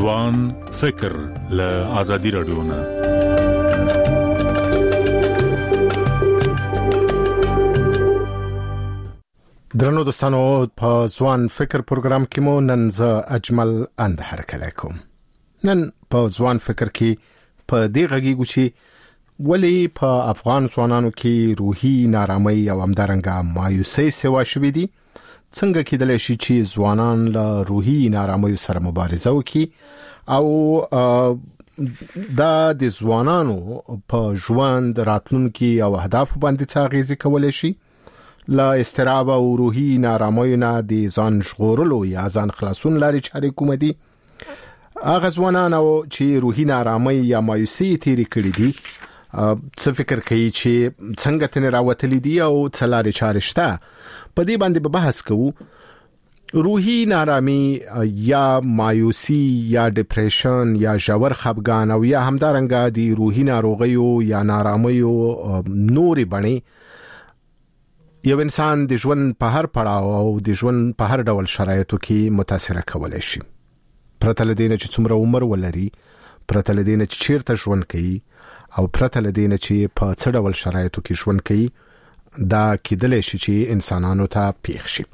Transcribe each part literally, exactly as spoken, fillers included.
ځوان فکر له آزادي رادیو نه. درنو دوستانو، په ځوان فکر پروګرام کې مو نن زه اجمل اندهر کلیکم. نن په ځوان فکر کې په دې غږیږو چې ولی په افغان ځوانانو کې روحي نارامۍ او همدارنګه مایوسۍ سوا شوې دي. څنګه کېدلی شي چې ځوانان له روحي نارامۍ سره مبارزه وکړي او دا د ځوانانو په ژوند راتلونکي او اهداف باندې څه اغیزه کولی شي. لا استراب او روحي نارامۍ نه د ځان ژغورلو یا ځان خلاصون لارې چارې کوم دي. هغه ځوانان او چې روحي نارامۍ یا مایوسۍ تیرې کړې دي څه فکر کوي چې څنګه تنه راوتلې دي او څه لارې چارې شته، په دې باندې به بحث کوو. روحي نارامي یا مایوسي یا ډیپریشن یا ژور خفګان او یا همدارنګه د روحي ناروغیو یا نارامیو نورې بڼې یو انسان د ژوند په هر پړاو او د ژوند په هر ډول شرایطو کې متاثر کولای شي. پرته له دې نه چې څومره عمر ولري، پرته له دې نه چې چیرته ژوند کوي او پرته له دې نه چې په څه ډول شرایطو کې ژوند کوي، دا کېدلی شي چې انسانانو ته پیښ شي.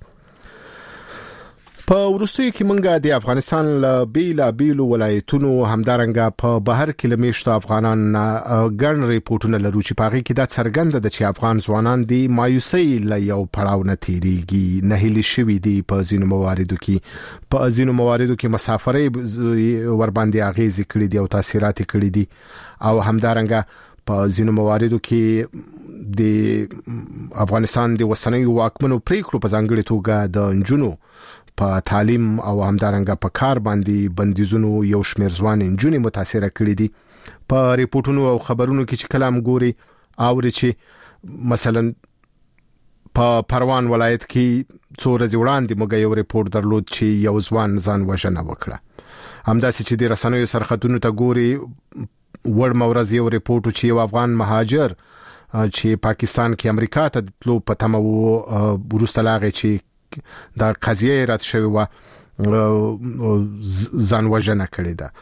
په وروستیو کې موږ د افغانستان له بیلابیلو ولایتونو همدارنګه په بهر کې له میشتو افغانان ګڼ ریپورټونه لرو چې په هغې کې دا څرګنده ده چې افغان ځوانان د مایوسۍ له یو پړاو نه تېرېږي، نهیلي شوي دي په ځینو مواردو کې، په ځینو مواردو کې مسافرۍ ورباندې اغېزې کړي دي او تاثیرات یې کړي دي، او همدارنګه په ځینو مواردو کې د افغانستان د اوسنیو واکمنو پریکړو په ځانګړې توګه د نجونو په تعلیم او همدارنګه په کار باندې بندیزونو یو شمېر ځوان نجونې متاثره کړي دي. په ریپورټونو او خبرونو کې چې کلام ګوري اوري چې مثلا په پروان ولایت کې څو ورځې وړاندې موږ یو ریپورټ درلود چې یو ځوان ځان وژنه وکړه. همداسې چې د رسنیو سرخطونو ته ګوري وړ مورز یو ریپورټ چې یو افغان مهاجر چې پاکستان کې امریکا ته تلو په تمه وو، وروسته لا هغې چې دا قضیه رد شوې وه ځان وژنه کړې ده.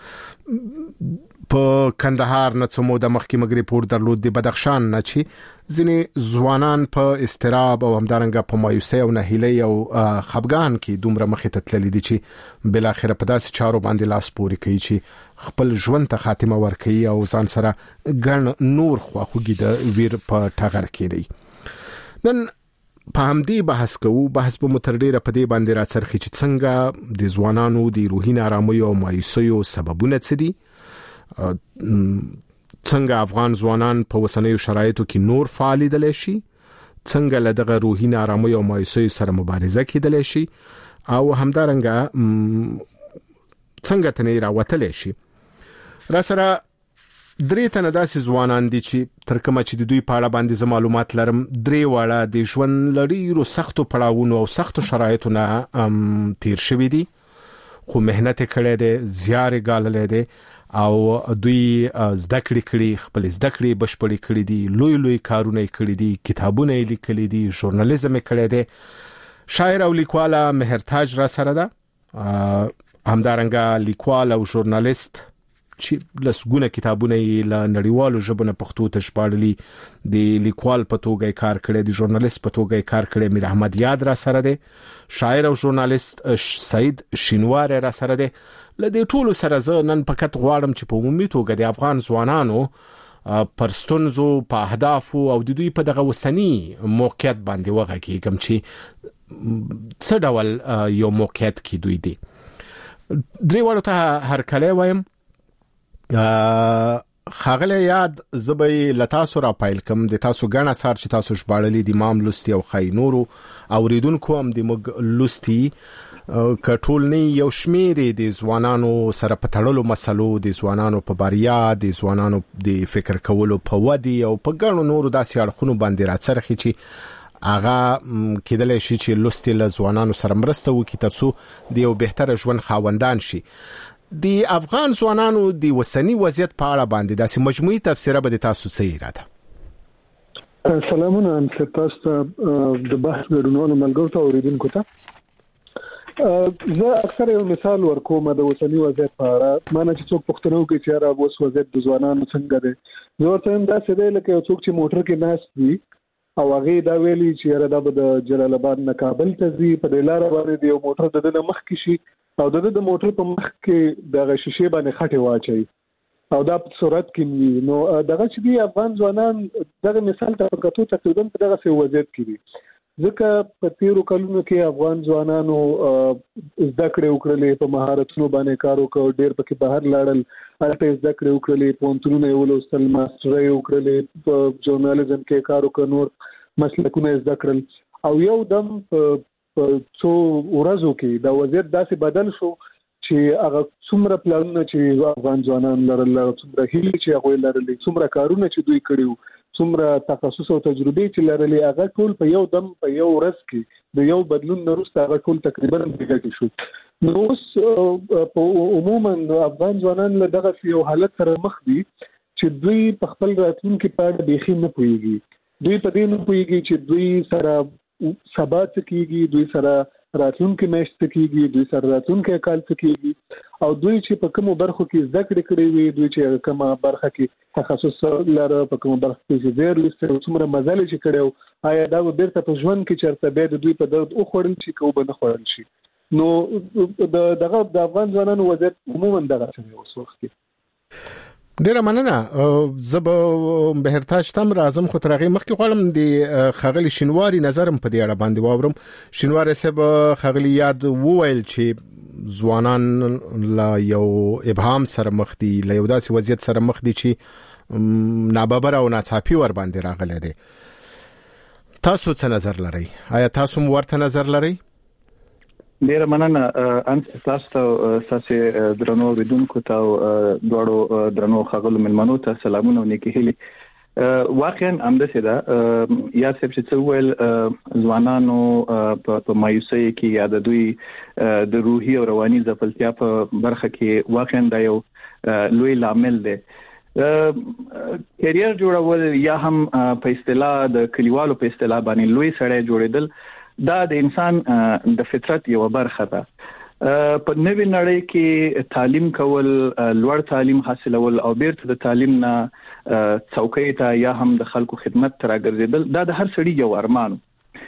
په کندهار نه څه موده مخکې موږ ریپورټ درلود د بدخشان نه چې ځینې ځوانان په اضطراب او همدارنګه په مایوسۍ او نهیلۍ او خفګان کې دومره مخې ته تللي دي چې بالاخره په داسې چارو باندې لاس پورې کوي چې خپل ژوند ته خاتمه ورکوي او ځان سره ګڼ نور خواخوږي د ویر په ټغر کې دی. نن په همدې بحث کوو. بحث به مو تر ډیره په دې باندې راڅرخي چې څنګه د ځوانانو د روحي نارامۍ او مایوسیو سببونه څه دي، څنګه افغان ځوانان په اوسنیو شرایطو کې نور فعالیدلی شي، څنګه له دغه روحي نارامۍ او مایوسیو سره مبارزه کېدلی شي او همدارنګه څنګه تنې راوتلی شي. را سره درې تنه داسې ځوانان دي چې تر کومه چې د دوی په اړه باندې زه معلومات لرم، درې واړه د ژوند له ډېرو سختو پړاوونو او سختو شرایطو نه تیر شوي دي، خو محنت یې کړی دی، زیار یې ګاللی دی او دوی زده کړې کړي، خپل زده کړې بشپړې کړي دي، لوی لوی کارونه یې کړي دي، کتابونه یې لیکلي دي، ژورنالیزم یې کړی دی. شاعر او لیکواله مهرتاج را سره ده، همدارنګه لیکوال او ژورنالیست چې لسګونه کتابونه یې له نړیوالو ژبو نه پښتو ته ژباړلي، د لیکوال په توګه یې کار کړی، د ژورنالیست په توګه یې کار کړی. میر احمد یاد را سره دی، شاعر او ژورنالیست سعید شینوار را سره دی. له دې ټولو سره زه نن فقط غواړم چې په عمومي توګه د افغان ځوانانو پر ستونزو، په اهدافو او د دوی په دغه اوسني موقعیت باندې وغږېږم چې څه ډول یو موقعیت کې دوی دي. درې واړو ته هرکلی وایم. ښاغلی یاد، زه به یې له تاسو را پیل کم. د تاسو ګڼ اثار چې تاسو ژباړلي دي ما هم لوستي او ښایي نورو اورېدونکو هم د موږ لوستي، که ټول نه یو شمېر د ځوانانو سره په تړلو مسلو، د ځوانانو په بریا، د ځوانانو د فکر کولو په ودې او په ګڼو نورو داسې اړخونو باندې راڅرخي چې هغه کېدلی شي چې لوستي له ځوانانو سره مرسته وکړي تر څو د یو بهتره ژوند خاوندان شي. د افغان ځوانانو د اوسني وضعیت په اړه باندې داسې مجموعي تبصره به د تاسو څه اراده؟ سلامونه تاسو ته د بحث ګډونوالو ملګرو ته اوریدونکو ته. زه اکثر یو مثال ورکوم د اوسنی وضعیت په اړه. مانه چې څوک پښتنو کې چې را اوس وضعیت د ځوانانو څنګه دی، زه ورته هم دا څه دی لکه یو څوک چې موټر کې ناست وي او هغه دا ویلي چې را د جلال آباد نه کابل ته ځي، په دې لار باندې یو موټر د دې مخ کې شي او د د موټر په مخ کې د شیشې باندې خټه واچي او دا په صورت کې وي. نو دغه چې دی افغان ځوانان دغه مثال ته کتو تقریبا په دغه څه وضعیت کې دي، ځکه په تیرو کلونو کې افغان ځوانانو زده کړې وکړلې، په مهارتونو باندې کار وکړ، ډېر پکې بهر لاړل، هلته زده کړې وکړلې، پوهنتونونه یې ولوستل، ماسټرۍ وکړلې، په ژورنالیزم کې کار وکړ، نور مسلکونه زده کړل او یو دم په څو ورځو کې دا وضعیت داسې بدل شو چې هغه څومره پلانونه چې افغان ځوانان لرل، څومره هیلې چې هغوی لرلې، څومره کارونه چې دوی کړي وو، څومره تخصص او تجربه چې لرلې، هغه ټول په یو دم په یو ورځ کې د یو بدلون نه وروسته هغه ټول تقریبا بېګټې شو. نو اوس په عموما افغان ځوانان له دغه یو حالت سره مخ دي چې دوی په خپل راتلونکي په اړه بیخي نه پوهېږي. دوی په دې نه پوهېږي چې دوی سره سبا څه کېږي، دوی سره راتلونکي میاشت څه کېږي، دوی سره راتلونکي کال څه کېږي، او دوی چې په کومو برخو کې زده کړې کړې وي، دوی چې کومه برخه کې تخصص لري، په کومه برخه کې ډېر لسته څومره مزل چې کړو، آیا دا بیرته په ژوند کې چرته به د دوی په درد او خورل شي که به نه خورل شي. نو دغه د افغان ځوانانو وضعیت عموما دغه څه اوس وخت کې. ډیره مننه. زه به بهرتاج تم راځم، خو تر هغې مخکې غواړم د ښاغلي شینواري نظر هم په دې اړه باندې واورم. شینواري صاحب ښاغلي یاد وویل چې ځوانان له یو ابهام سره مخ دي، له یو داسې وضعیت سره مخ دي چې ناببره او ناڅاپي ور باندې راغلی دی. تاسو څه نظر لرئ؟ آیا تاسو هم ورته نظر لرئ؟ ډیره مننه. ان تاسو ته ساسي درنو ودونکو ته دواړو درنو خغلو ملمنو ته سلامونه او نیکی هیلې. واقعا همداسې ده یا سب چې څه ویل ځوانانو په مایوسۍ کې یا د دوی د روحي او رواني ځپلتیا په برخه کې واقعا دا یو لوی لامل دی. کیریر جوړول یا هم په اصطلاح د کلیوالو په اصطلاح باندې لوی سړی جوړېدل دا د انسان د فطرت یو برخه ده. په نوې نړۍ کې تعلیم کول، لوړ تعلیم حاصلول او بیرته د تعلیم نه څوکۍ ته یا هم د خلکو خدمت ته راګرځېدل دا د هر سړي یو ارمان.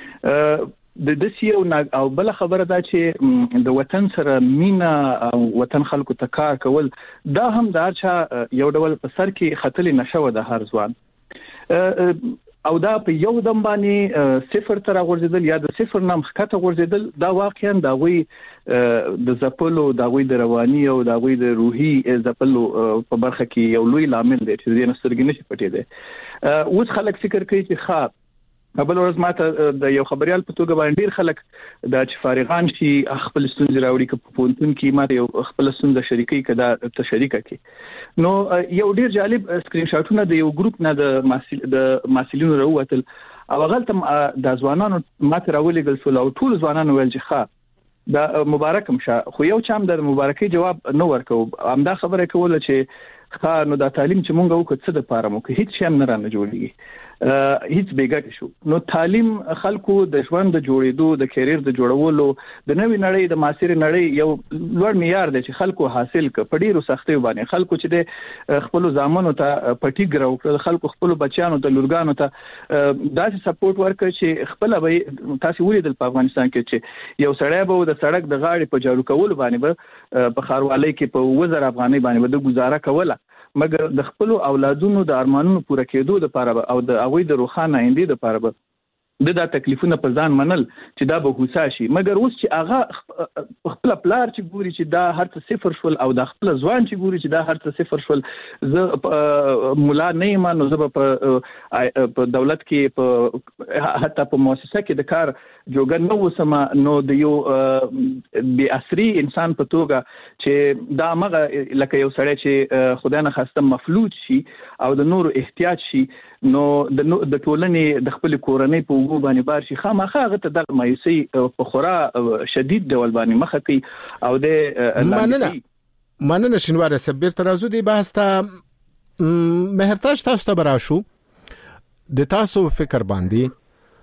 د دې یو او بل خبره ده چې د وطن سره مینا او وطن خلکو ته کار کول دا هم د هر چا یو ډول په سر کې خطلې نشو د هر ځوان، او دا په یو دم باندې صفر تر غورځیدل یا د صفر نام خطه غورځیدل دا واقعا دا وی د زپلو دا وی د رواني او دا وی د روحي زپلو په برخه کې یو لوی لامل دی چې د نسترګې نشي پټې دی. اوس خلک فکر کوي چې ښه قبل ورځ ماته د یو خبريال په توګه باندې ډیر خلک دا چې فارغان شي خپل ستونزې راوړي که په پونتون کې ماته یو خپل ستونزه شریکي کدا ته شریکه کی. نو یو ډیر جالب سکرین شاټونه د یو ګروپ نه د ماسل د ماسلینو راوتل او غلطم د ځوانانو ماته راولېګل سول او ټول ځوانانو ویل چې ښه دا مبارکم شه، خو یو چام د مبارکي جواب نه ورکو. همدا خبره کوله چې ښه نو دا تعلیم چې مونږ وکړو څه د پاره مو کې هیڅ شی هم نه رانه جوړیږي، هیڅ بیګټ شو. نو تعلیم خلکو د ژوند د جوړېدو، د کیریر د جوړولو، د نوې نړۍ د معاصر نړۍ یو لوړ معیار دی چې خلکو حاصل ک په ډیرو سختیو باندې خلکو چې د خپل ځامنو ته پټی ګراو، خلکو خپل بچیانو ته لورګانو ته داسې سپورټ ورکړي چې خپل به تاسو ولیدل په افغانستان کې چې یو سړی به د سړک د غاړې په جارو کول باندې به په خاروالۍ کې په وزر افغاني باندې به د گزاره کوله، مګر د خپل اولادونو د ارمانونو پوره کېدو لپاره او د اوی د روخانه اندې لپاره د دا تکلیفونه په ځان منل چې دا به هوسا شي. مګر اوس چې هغه خپل پلار چې ګوري چې دا هر څه صفر شول او د خپل ځوان چې ګوري چې دا هر څه صفر شول، زه مولا نه یم نو زه په دولت کې په حتی په مؤسسه کې د کار جوګر نه وسم، نو د یو بی اثري انسان په توګه چې دا مغه لکه یو سړی چې خدای نه خواسته مفلوج شي او د نور احتیاج شي، نو د د ټولنې د خپل کورنۍ په وګو باندې بار شي، خامخا هغه ته د مایوسي په خورا شدید ډول باندې مخ کوي او د مننه مننه شینواري صبر ترازو دی بحث ته مهرتاج تاسو ته براشو د تاسو فکر باندې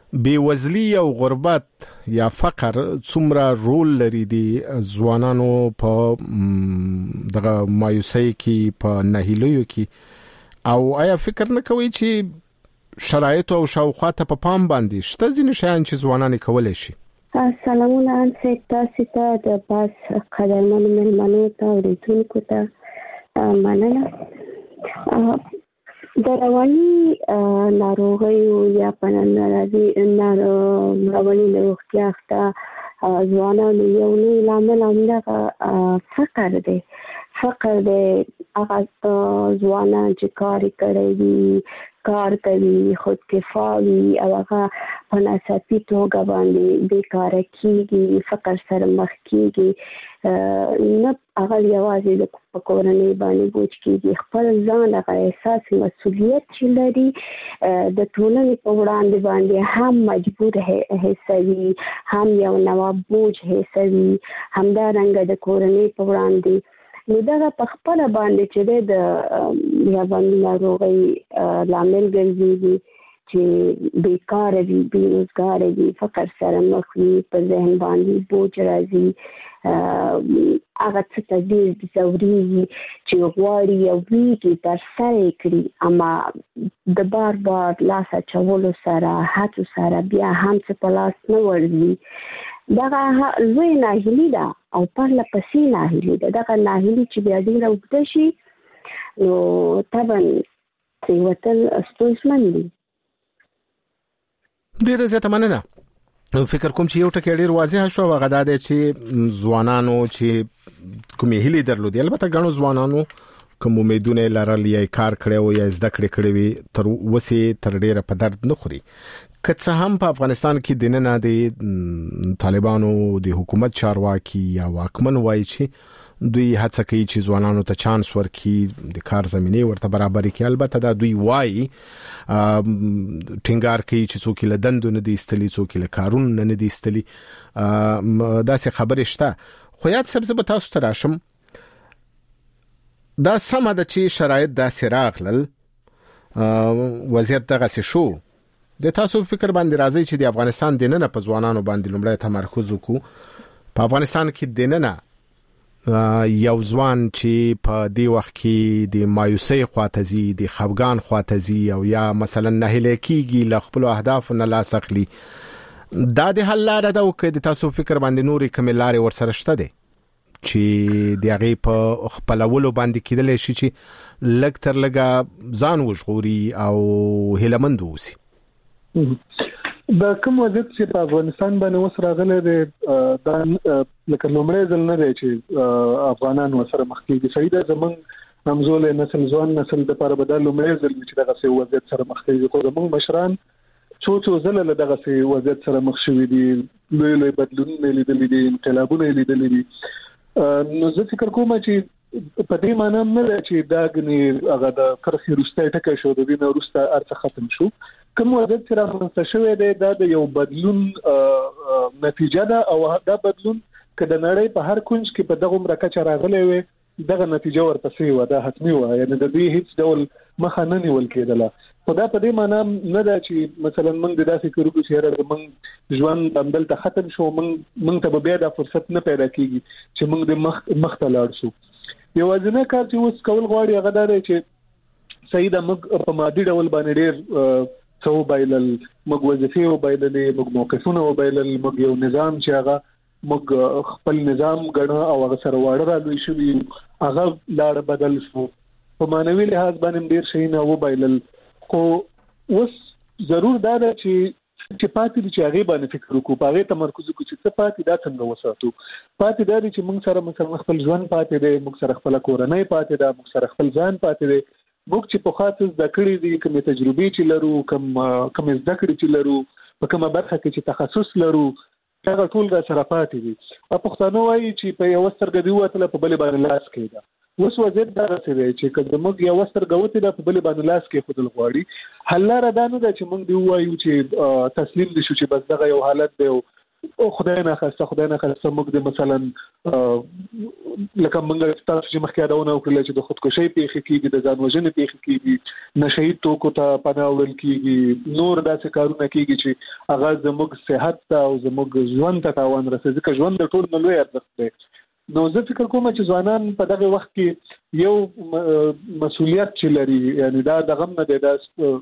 بیوزلی او غربت یا فقر څومره رول لري د ځوانانو په دغه مایوسۍ کې په ناهیلیو کې او آیا فکر نه کوي چې شرایط او شاوخوا ته په پام باندې شته ځینې شیان چې ځوانان کولای شي؟ سلامونه انسه تاسو ته د باس قدرمن ملمنو ته ورېدونکو ته مننه. د رواني ناروغیو یا په ناروغي رواني روغتیا ته ځوانانو یو لوی لامل همدغه فقر دی. فقر دی هغه ځوانان چې کار کوي وي کار کوي خودکفا وي او هغه په ناڅاپي توګه باندې بیکاره کېږي فقر سره مخ کېږي نه هغه یوازې د کورنۍ باندې بوج کېږي خپل ځان هغه احساس مسؤلیت چې لري د ټولنې په وړاندې باندې هم مجبور حسوي هم یو نوع بوج حسوي همدارنګه د کورنۍ په وړاندې نو دغه په خپله باندې چې د رواني ناروغۍ لامل ګرځېږي چې بیکاره وي بېروزګاره وي فقر سره مخ وي په ذهن باندې بوج راځي هغه څه ته ډېر ځورېږي چې غواړي یو ویږي ترسره یې کړي اما د بار بار لاس اچولو سره هڅو سره بیا هم څه په لاس نه ورځي. دغه لوی ناهیلي ده او پرله پسې ناهیلي ده. دغه ناهیلي چې بیا ډېره اوږده شي نو طبعا ترې وتل ستونزمن دي. ډېره زیاته مننه. فکر کوم چې یو ټکی ډېر واضح شو هغه دا دی چې ځوانانو چې کومې هیلې درلودې البته ګڼو ځوانانو کوم امیدونه لرل یا کار کړی یا زده کړې کړې وي تر اوسه تر ډېره په درد نه خوري. که څه هم په افغانستان کې د نن د طالبانو د حکومت چارواکي یا واکمن وایي چې دوی هڅه کوي چې ځوانانو ته چانس ورکړي د کار زمینه ورته برابر کړي البته دا دوی وایي ټینګار کوي چې څوک له دندو نه دي استلی څوک له کارون نه دي استلی دا څه خبره شته خو یاد سبزه به تاسو ته راشم دا سم ده چې شرایط دا سراغلل وضعیت دغه څه شو د تاسو فکر باندې راځي چې د افغانستان د نن په ځوانانو باندې لومړی تمرکز وکړو په افغانستان کې د نن یو ځوان چې په دی وخت کې د مایوسۍ خواته زی د خفګان خواته زی او یا مثلا نه هلیکيږي ل خپل اهداف نه لاس اخلي دا د حل لاره ده او که د تاسو فکر باندې نورې کومې لارې ورسره شته دي چې د هغې په خپلولو باندې کېدلی شي چې لږ تر لږه ځان وژغوري او هیلهمند واوسي. دا کوم وضعیت چې په افغانستان باندې اوس راغلی دی دا لکه لومړی ځل نه دی چې افغانان ورسره مخ کېږي. صحیح ده زموږ همزولی نسل ځوان نسل دپاره به دا لومړی ځل وي چې دغسې وضعیت سره مخ کېږي خو زموږ مشران څو څو ځله له دغسې وضعیت سره مخ شوي دي لوی لوی بدلونونه یې لیدلي دي انقلابونه یې لیدلي دي. نو زه فکر کوم چې په دې معنی نه ده چې دا غني هغه د کرخي روسته ټکه شو د دې نه روسته ارڅ ختم شو. کوم وضعیت چې راغونډه شوی دی دا د یو بدلون نتیجه ده او دا بدلون کله نړۍ په هر کونج کې په دغه مرکه راغلی وي دغه نتیجه ورپسې و دا حتمی و یعنی د دې هیڅ ډول مخه نه نیول کېدله. خو دا په دې معنی نه ده چې مثلا موږ د داسې کړو چې موږ ژوند همدلته ختم شو موږ موږ ته بیا د فرصت نه پیدا کیږي چې موږ د مخ مخ ته لاړ شو. یوازینی کار چې اوس کول غواړي هغه دا دی چې صحیح ده موږ په مادي ډول باندې ډېر څو بایلل موږ وظیفې وبایللې موږ موقفونه وبایلل موږ یو نظام چې هغه موږ خپل نظام ګڼو او هغه سره واړه رالوي شوي هغه لاړ بدل شو په معنوي لحاظ باندې ډېر شي نه وبایلل. خو اوس ضرور دا ده چې چې پاتې دي چې هغه باندې فکر وکړو په هغه تمرکز وکړو چې څه پاتې دا څنګه وساتو. پاتې دا دي چې موږ سره مثلا خپل ژوند پاتې دی موږ سره خپل کورنۍ پاتې ده موږ سره خپل ځان پاتې دی موږ چې په خاطر زده کړې دي کومې تجربې چې لرو کوم کومې زده کړې چې لرو په کومه برخه کې چې تخصص لرو هغه ټول را سره پاتې دي. پښتانه وایي چې په یو سترګه دی وته په بل باندې لاس کېده. اوس وضعیت دا رسېږي چې کله موږ یو سترګه وته د په بل باندې لاس کې خودل غواړي حل لاره دا نه ده چې موږ دی وایو چې تسلیم دي شو چې بس دغه یو حالت دی او خدای نه خاصه خدای نه خاصه موږ د مثلا لکه موږ تاسو چې مخکې یادونه وکړه چې د خودکشي پیښې کیږي د ځان وژنې پیښې کیږي نشهید توکو ته پناه وړل کیږي نور داسې کارونه کیږي چې هغه زموږ صحت ته او زموږ ژوند ته تاوان رسوي ځکه ژوند د ټول نه لوی ارزښت دی. نو زه فکر کوم چې ځوانان په دغه وخت کې یو مسؤلیت چې لري یعنی دا د غم نه دی دا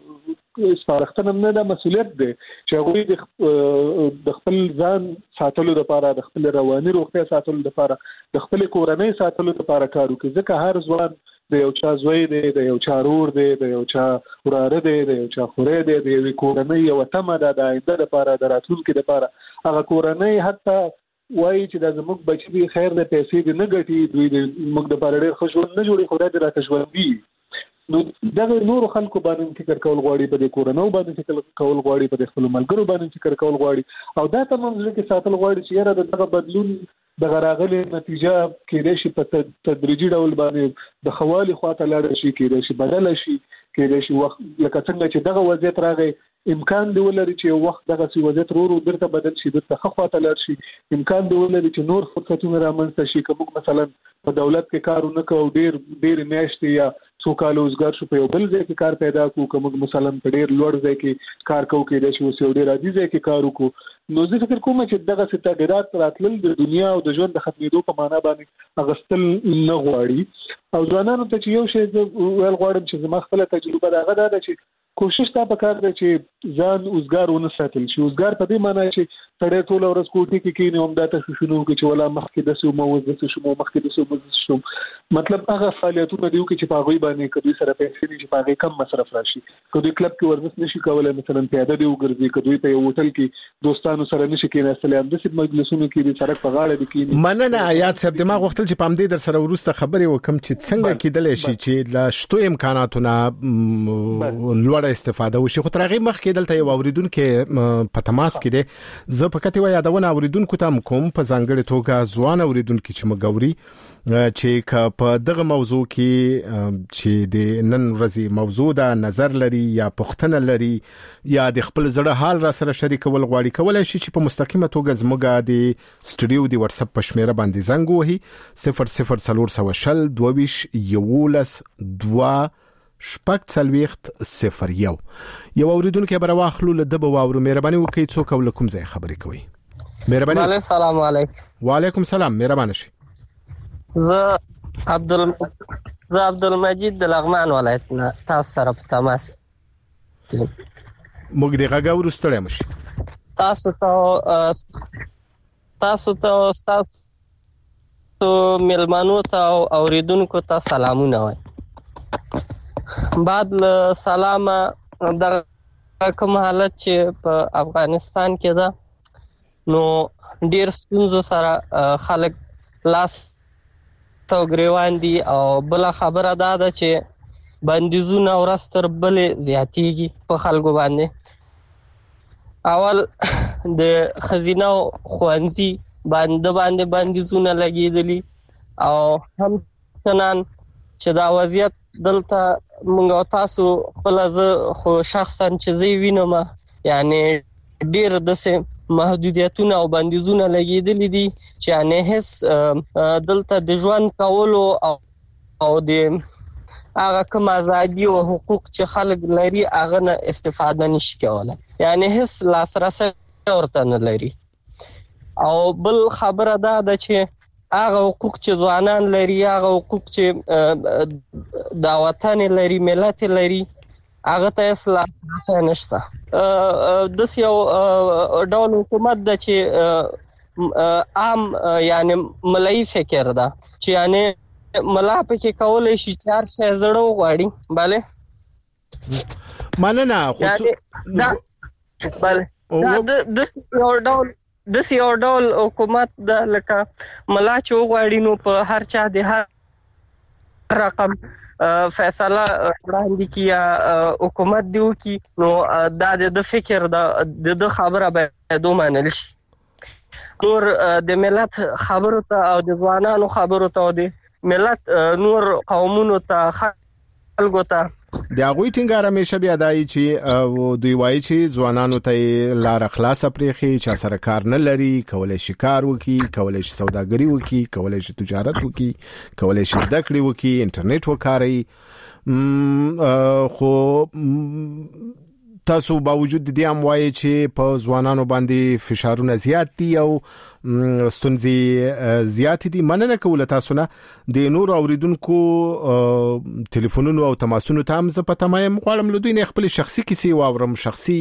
سپارښتنه نه ده مسؤلیت دی چې هغوی د خپل ځان ساتلو لپاره د خپل رواني روغتیا ساتلو لپاره د خپل کورنۍ ساتلو لپاره کار وکړي ځکه هر ځوان د یو چا زوی دی د یو چا رور دی د یو چا وراره دی د یو چا خوري دی د یوې کورنۍ یو تمه ده د آینده لپاره د راتلونکي لپاره هغه کورنۍ حتی وایي چې دا زموږ بچي دي خیر د پیسې دي نه ګټي دوی د موږ د لپاره ډېر ښه ژوند نه جوړي خدای دې راته ژوندي نو دغه نورو خلکو باندې فکر کول غواړي په دې کورنۍ باندې فکر کول غواړي په خپل ملګرو باندې فکر کول غواړي او دا تمام ځکه ساتل غواړي چې یاره دغه بدلون د غراغلي نتیجه کېدای شي په تدریجي ډول باندې د خوالي خواته لاړ شي کېدای شي بدل شي کېدای شي وخت لکه څنګه چې دغه وضعیت راغی امکان دی ولري چې وخت دغه سی وضعیت ورو ورو درته بدل شي درته ښه خواته لاړ شي امکان دی ولري چې نور فرصتونه رامنځته شي که موږ مثلا په دولت کې کار ونه کوو ډېر ډېر میاشتې یا څو کال اوسګار شو په یو بل ځای کې کار پیدا کوو که موږ مثلا په ډېر لوړ ځای کې کار کوو کېدای شي اوس یو ډېر عادي ځای کې کار وکړو نو زه فکر کوم چې دغه تغیرات راتلل د دنیا او د ژوند د ختمېدو په معنا باندې اغستل نه غواړي او ځوانانو ته چې یو شی ویل غواړم چې زما خپله تجربه د هغه دا ده چې کوشش تا پکار دی چې ځان اوسګار ونه ساتل شي اوسګار په دې معنی چې سړی ټوله ورځ کوټې کې کښېني همدا ته شنو وکړي چې ولا مخکې داسې وم اوس داسې شوم مخکې داسې وم داسې شوم مطلب هغه فعالیتونه دي وکړي چې په هغوی باندې که دوی سره پیسې دي چې په هغې کم مصرف راشي که دوی کلب کې ورزش نشي کولی مثلا پیاده دي وګرځي که دوی په یو هوټل کې دوستانو سره نشي کېناستلی همداسې مجلسونو کې د سړک په غاړه دي کښېني. مننه آیات صاحب دماغ غوښتل چې په همدې در سره وروسته خبرې وکړم چې څنګه کېدلی شي چې له شتو امکاناتو نه لوړه استفاده وشي خو تر هغې مخکې دلته یو اورېدونکی په تماس کې دی زه فقط یوه یادونه اورېدونکو ته هم کوم په ځانګړې توګه ځوان اورېدونکي چې موږ اوري چې که په دغه موضوع کې چې د نن ورځې موضوع ده نظر لري یا پوښتنه لري یا د خپل زړه حال را سره شریکول غواړي کولی شي چې په مستقیمه توګه زموږ د سټوډیو د واتساپ په شمیره باندې زنګ ووهي صفر صفر څلور سوه شل دوه ویشت یولس دوه شپږ څلوېښت صفر یو یو اورېدونکی به راواخلو له ده به واورو مهرباني وکړئ څوک او له کوم ځای خبرې کوئ مهرباني السلام علیکم وعلیکم سلام مهربانه شئ زه عبدال زه عبدالمجید د لغمان ولایت نه تاسو سره په تماس موږ د غږ اورو ستړی مه شئ تاسو ته تاسو ته تاسو مېلمنو ته او اورېدونکو ته سلامونه وایم بعد له سلامه دغه کوم حالت چې په افغانستان کې ده نو ډېر ستونزو سره خلک لاس او ګریوان دي او بله خبره دا ده چې بندیزونه ورځ تر بلې زیاتېږي په خلکو باندې اول د ښځینه ښوونځي باندې باندې بندیزونه لګېدلي او همچنان چې دا وضعیت دلته موږ او تاسو خپله زه خو شخصا چې زه یې وینم یعنې ډېر داسې محدودیتونه او بندیزونه لګېدلي دي چې یعنې هیڅ دلته د ژوند کولو او او د هغه کوم ازادي او حقوق چې خلک لري هغه نه استفاده نشي کولی یعنې هیڅ لاسرسی ورته نه لري او بل خبره دا ده چې هغه حقوق چې ځوانان لري هغه حقوق چې دا وطن لري ملت لري هغه ته اصلا نشته داسې یو ډول حکومت ده چې عام یعنی ملایي فکر ده چې یعنی ملا پکې کولی شي چې هر شی زړه وغواړي بله مننه بله داسې یو ډول داسې یو ډول حکومت ده لکه ملا چې وغواړي نو په هر چا د هر رقم فیصله وړاندې کی یا حکومت دی وکي نو دا د فکر د د خبره باید ومنل شي نور د ملت خبرو ته او د ځوانانو خبرو ته او د ملت نور قومونو ته خلکو ته د هغوی ټینګار همیشه بیا دای چې دوی وایي چې ځوانانو ته لار خلاص پرېخي چې سره کار نه لري، کولای شي کار وکړي، کولای شي سوداګري وکړي، کولای شي تجارت وکړي، کولای شي زده کړې وکړي، انټرنیټ وکاروي. خو تاسو باوجود د دې هم وایي چې په ځوانانو باندې فشارونه زیات دي او ستونزې زیات دي. مننه کوله تاسو نه. د نور اوریدونکو ټلیفونونو او تماسونو ته هم زه په تمه یم. غواړم له دوی نه خپل شخصي کیسې واورم، شخصي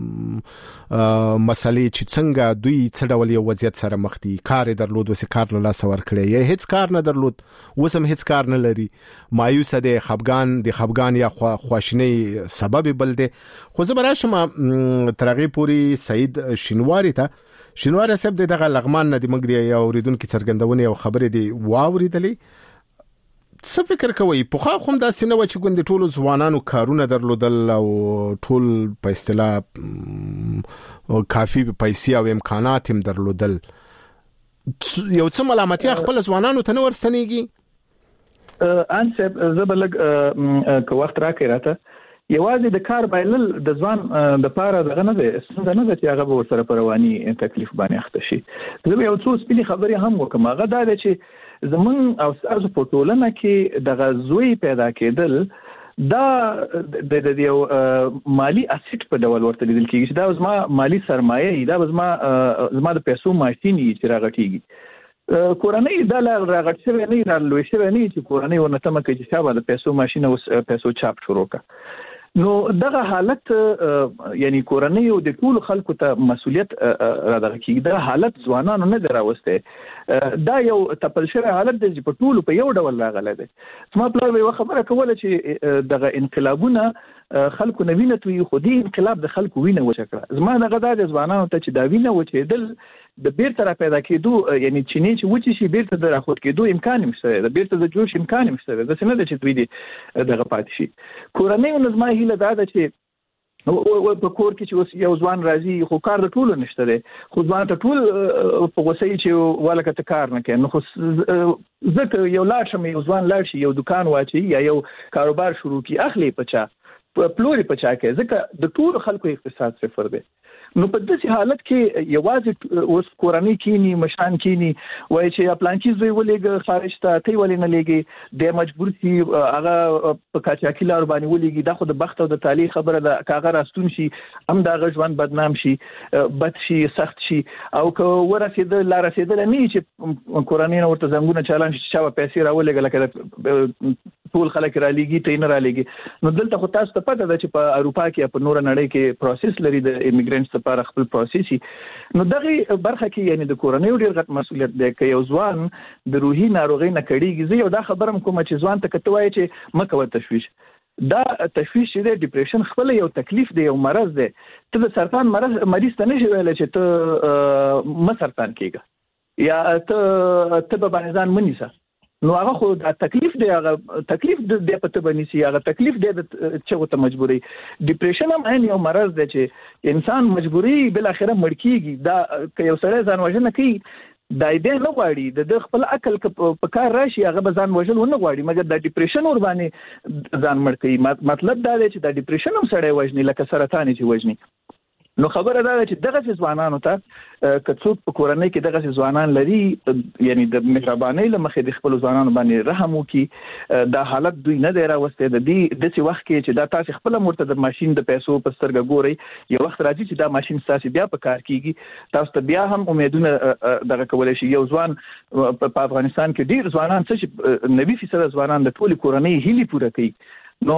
مسلې چې څنګه دوی څه ډول یو وضعیت سره مخ دي. کار درلود، وسې کار له لاسه ورکړی، یا هیڅ کار نه درلود، اوس هم هیڅ کار نه لري، مایوس دی، خفګان دی، خفګان یا خواشینۍ سبب بل دی. خو زه به راشم تر هغې پورې سعید شینواري ته. شینواري صاحب د دغه لغمان نه د موږ د یو اوریدونکي څرګندونې او خبرې دي واورېدلې. څه فکر کوئ؟ پخوا خو هم داسې نه وه چې ګوندې ټولو ځوانانو کارونه درلودل او ټول په اصطلاح کافي پیسې او امکانات هم درلودل. یو څه ملامتیا خپل ځوانانو ته نه ورستنېږي؟ ان صاحب زه به لږ که وخت راکړې راته یوازې د کار بایلل د ځوان د پاره دغه نه دی، څنګه نه ده چې هغه به ورسره په رواني تکلیف باندې اخته شي. زه به یو څو سپینې خبرې هم وکړم. هغه دا دی چې زمونږ او ستاسو په ټولنه کې دغه زوی پیدا کېدل دا د یو مالی اسټ په ډول ورته لیدل کېږي چې دا زما مالی سرمایه، دا زما زما د پیسو ماشین چې راغټېږي. کورنۍ دا راغټ شوی نه، را لوی شوی نه چې کورنۍ ورنه تمه کوي چې شابه د پیسو ماشین اوس پیسو چاپ شروع کړه. نو دغه حالت یعنی کورنۍ او د ټول خلکو ته مسؤلیت را دغه کېږي. دا حالت ځوانانو نه دی راوستی، دا یو تپل شوی حالت دی چې په ټولو په یو ډول راغلی دی. زما پلار به یوه خبره کوله چې دغه انقلابونه خلکو نه وینه تویي، خو دې انقلاب د خلکو وینه وچه کړه. زما دغه دا د ځوانانو ته چې دا وینه وچېدل د بیرته را پیدا کېدو، یعنی چینې چې وچې شي بیرته د راخود کېدو امکان هم شته، د بیرته د جوش امکان هم شته. داسې نه ده چې دوی دې دغه پاتې شي. کورنۍ نو زما هیله دا ده چې په کور کې چې اوس یو ځوان راځي، خو کار د ټولو نشته دی، خو ځوان ته ټول په غوسه یي چې والکه ته کار نه کوې. نو خو ځکه یو لاړ شم، یو ځوان لاړ شي، یو دکان واچي یا یو کاروبار شروع کړي، اخلي په چا پلوري په چا کې، ځکه د ټولو خلکو اقتصاد صفر دی. نو په داسې حالت کې یوازې اوس کورنۍ کینی، مشان کینی، وایي چې پلانکی زوی ولېږه خارج ته، ته ولې نه لېږې، دی مجبور شي هغه په قاچاقي لارو باندې ولېږي. دا خو د بخت او د طالع خبره ده. که هغه راستون شي هم د هغه ژوند بدنام شي، بد شي، سخت شي. او که ورسېده لا رسېدلی نه وي چې کورنۍ نه ورته زنګونه چالان شي چې چا به پیسې راولېږه، لکه ټول خلک را لېږي ته یې نه را لېږي. نو دلته خو تاسو ته پته ده چې په اروپا کې یا په نوره نړۍ کې پروسس لري د ایمیګرنټس لپاره خپل پروسس. نو دغه برخه کې یعنی د کورنۍ ډېر غټ مسؤلیت دی. که یو ځوان د روحي ناروغۍ نه کړيږي، زه یو دا خبره کوم چې ځوان ته کته وایي چې مکه ور تشویش، دا تشویش چې د ډیپریشن خپل یو تکلیف دی، یو مرض دی. ته د سرطان مرض مریض ته نشي ویلی چې ته م سرطان کېږه یا ته ته به باندې ځان منیسه. نو هغه خو دا تکلیف دی، هغه تکلیف د پته بنسي، هغه تکلیف دی چې وته مجبوري. ډیپریشن هم عین یو مرض دی چې انسان مجبوري بل اخره مړ کیږي. دا که یو سړی ځان وژنه کوي، دا دې نه غواړي د خپل عقل په کار راشي، هغه به ځان وژل ونه غواړي، مګر د ډیپریشن ور باندې ځان مړ کوي. مطلب دا دی چې د ډیپریشن هم سړی وژني لکه سرطان چې وژني. نو خبره دا ده چې دغه ځوانانو ته که څوک په کورنۍ کې دغه ځوانان لري، یعنی د مهربانۍ له مخې د خپل ځوانانو باندې رحم وکړي. دا حالت دوی نه دی راوستی. د دې داسې وخت کې چې دا تاسو خپل مرته د ماشین د پیسو په سترګه ګورئ، یو وخت راځي چې دا ماشین تاسو بیا په کار کیږي، تاسو ته بیا هم امیدونه دغه کولای شي. یو ځوان په افغانستان کې ډیر ځوانان چې نوي فیصد ځوانان د ټولي کورنۍ هیلې پوره کوي. نو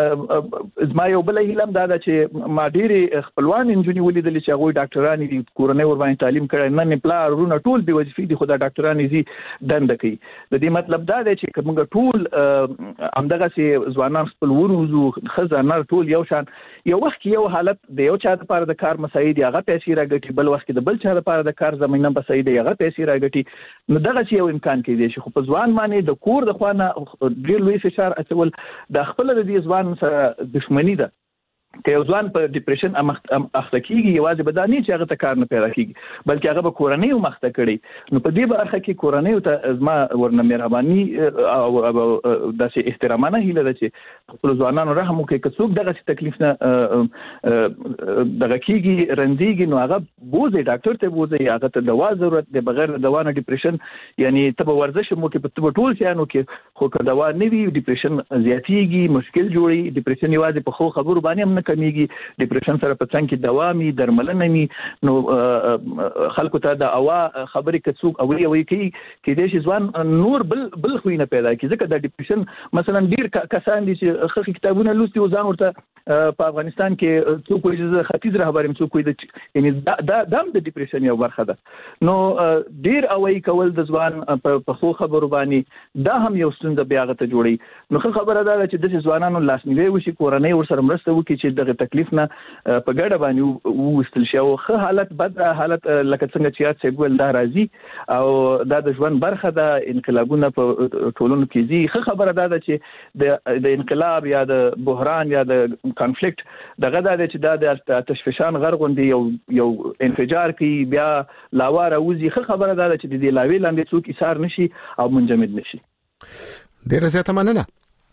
زما یو بل هیله هم دا ده چې ما ډېرې خپلوان نجونې ولیدلې چې هغوی ډاکټرانې دي، کورنۍ ورباندې تعلیم کړی، نن یې پلار وروڼه ټول بې وظیفې دي، خو دا ډاکټرانې ځي دنده کوي. د دې مطلب دا دی چې که موږ ټول همدغسې ځوانان خپل وروزو، ښځه نر ټول یو شان، یو وخت کې یو حالت د یو چا دپاره د کار مساعي دي، هغه پیسې راګټي، بل وخت کې د بل چا دپاره د کار زمینه مساعي دي، هغه پیسې راګټي. نو دغسې یو امکان کېدی شي. خو په ځوان باندې د کور د خوا نه ډېر لوی فشار اچول د خپل د دې ځوان سره دښمني ده. که یو ځوان په ډیپریشن اخته کیږي یوازې به دا نه چې هغه ته کار نه پیدا کیږي بلکې هغه به کورنۍ هم اخته کړي نو په دې برخه کې کورنۍ ته زما ورنه مهرباني او داسې احترامانه هیله ده چې خپل ځوانانو رحم وکړي که څوک دغه تکلیف نه دغه کیږي رندېږي نو هغه بوزي ډاکټر ته بوزي هغه ته دوا ضرورت دی بغیر د دوا نه ډیپریشن یعنی ته به ورزش مو کې په ټول شیانو کې خو که دوا نه وي ډیپریشن زیاتېږي مشکل جوړي ډیپریشن یوازې په خو خبرو باندې هم نه کمیږي ډیپریشن سره په څنګه کې دوامي درملنه ني نو خلکو ته د اوا خبرې کڅوک او وی کوي کې د شي ځوان نور بل بل خو نه پیدا کی ځکه د ډیپریشن مثلا ډیر کسان دي چې خخ کتابونه لوستي او ځان ورته په افغانستان کې څوک وایي ختیځ رهبریم څوک وایي یعنی دا د ډیپریشن یو برخه ده نو ډیر اوي کول د ځوان په خو خبرو باندې دا هم یو ستونزه بیا غته جوړي نو خبره ده چې د ځوانانو لاسنیوي وشي کورنۍ ورسره مرسته وکړي چې دغه تکلیف نه په ګډه باندې وستل شي او خه حالت بد حالت لکه څنګه چې یاد سیګول دا راځي او دا د ژوند برخه ده انقلابونه په ټولنو کې دي خه خبره ده چې د د انقلاب یا د بحران یا د کانفلیکټ دغه دا چې دا د تشویشان غرغوندي یو یو انفجار کوي بیا لاواره وزي خه خبره ده چې د دې لاوي لاندې څوک ایثار نشي او منجمد نشي ډیره زیاته مننه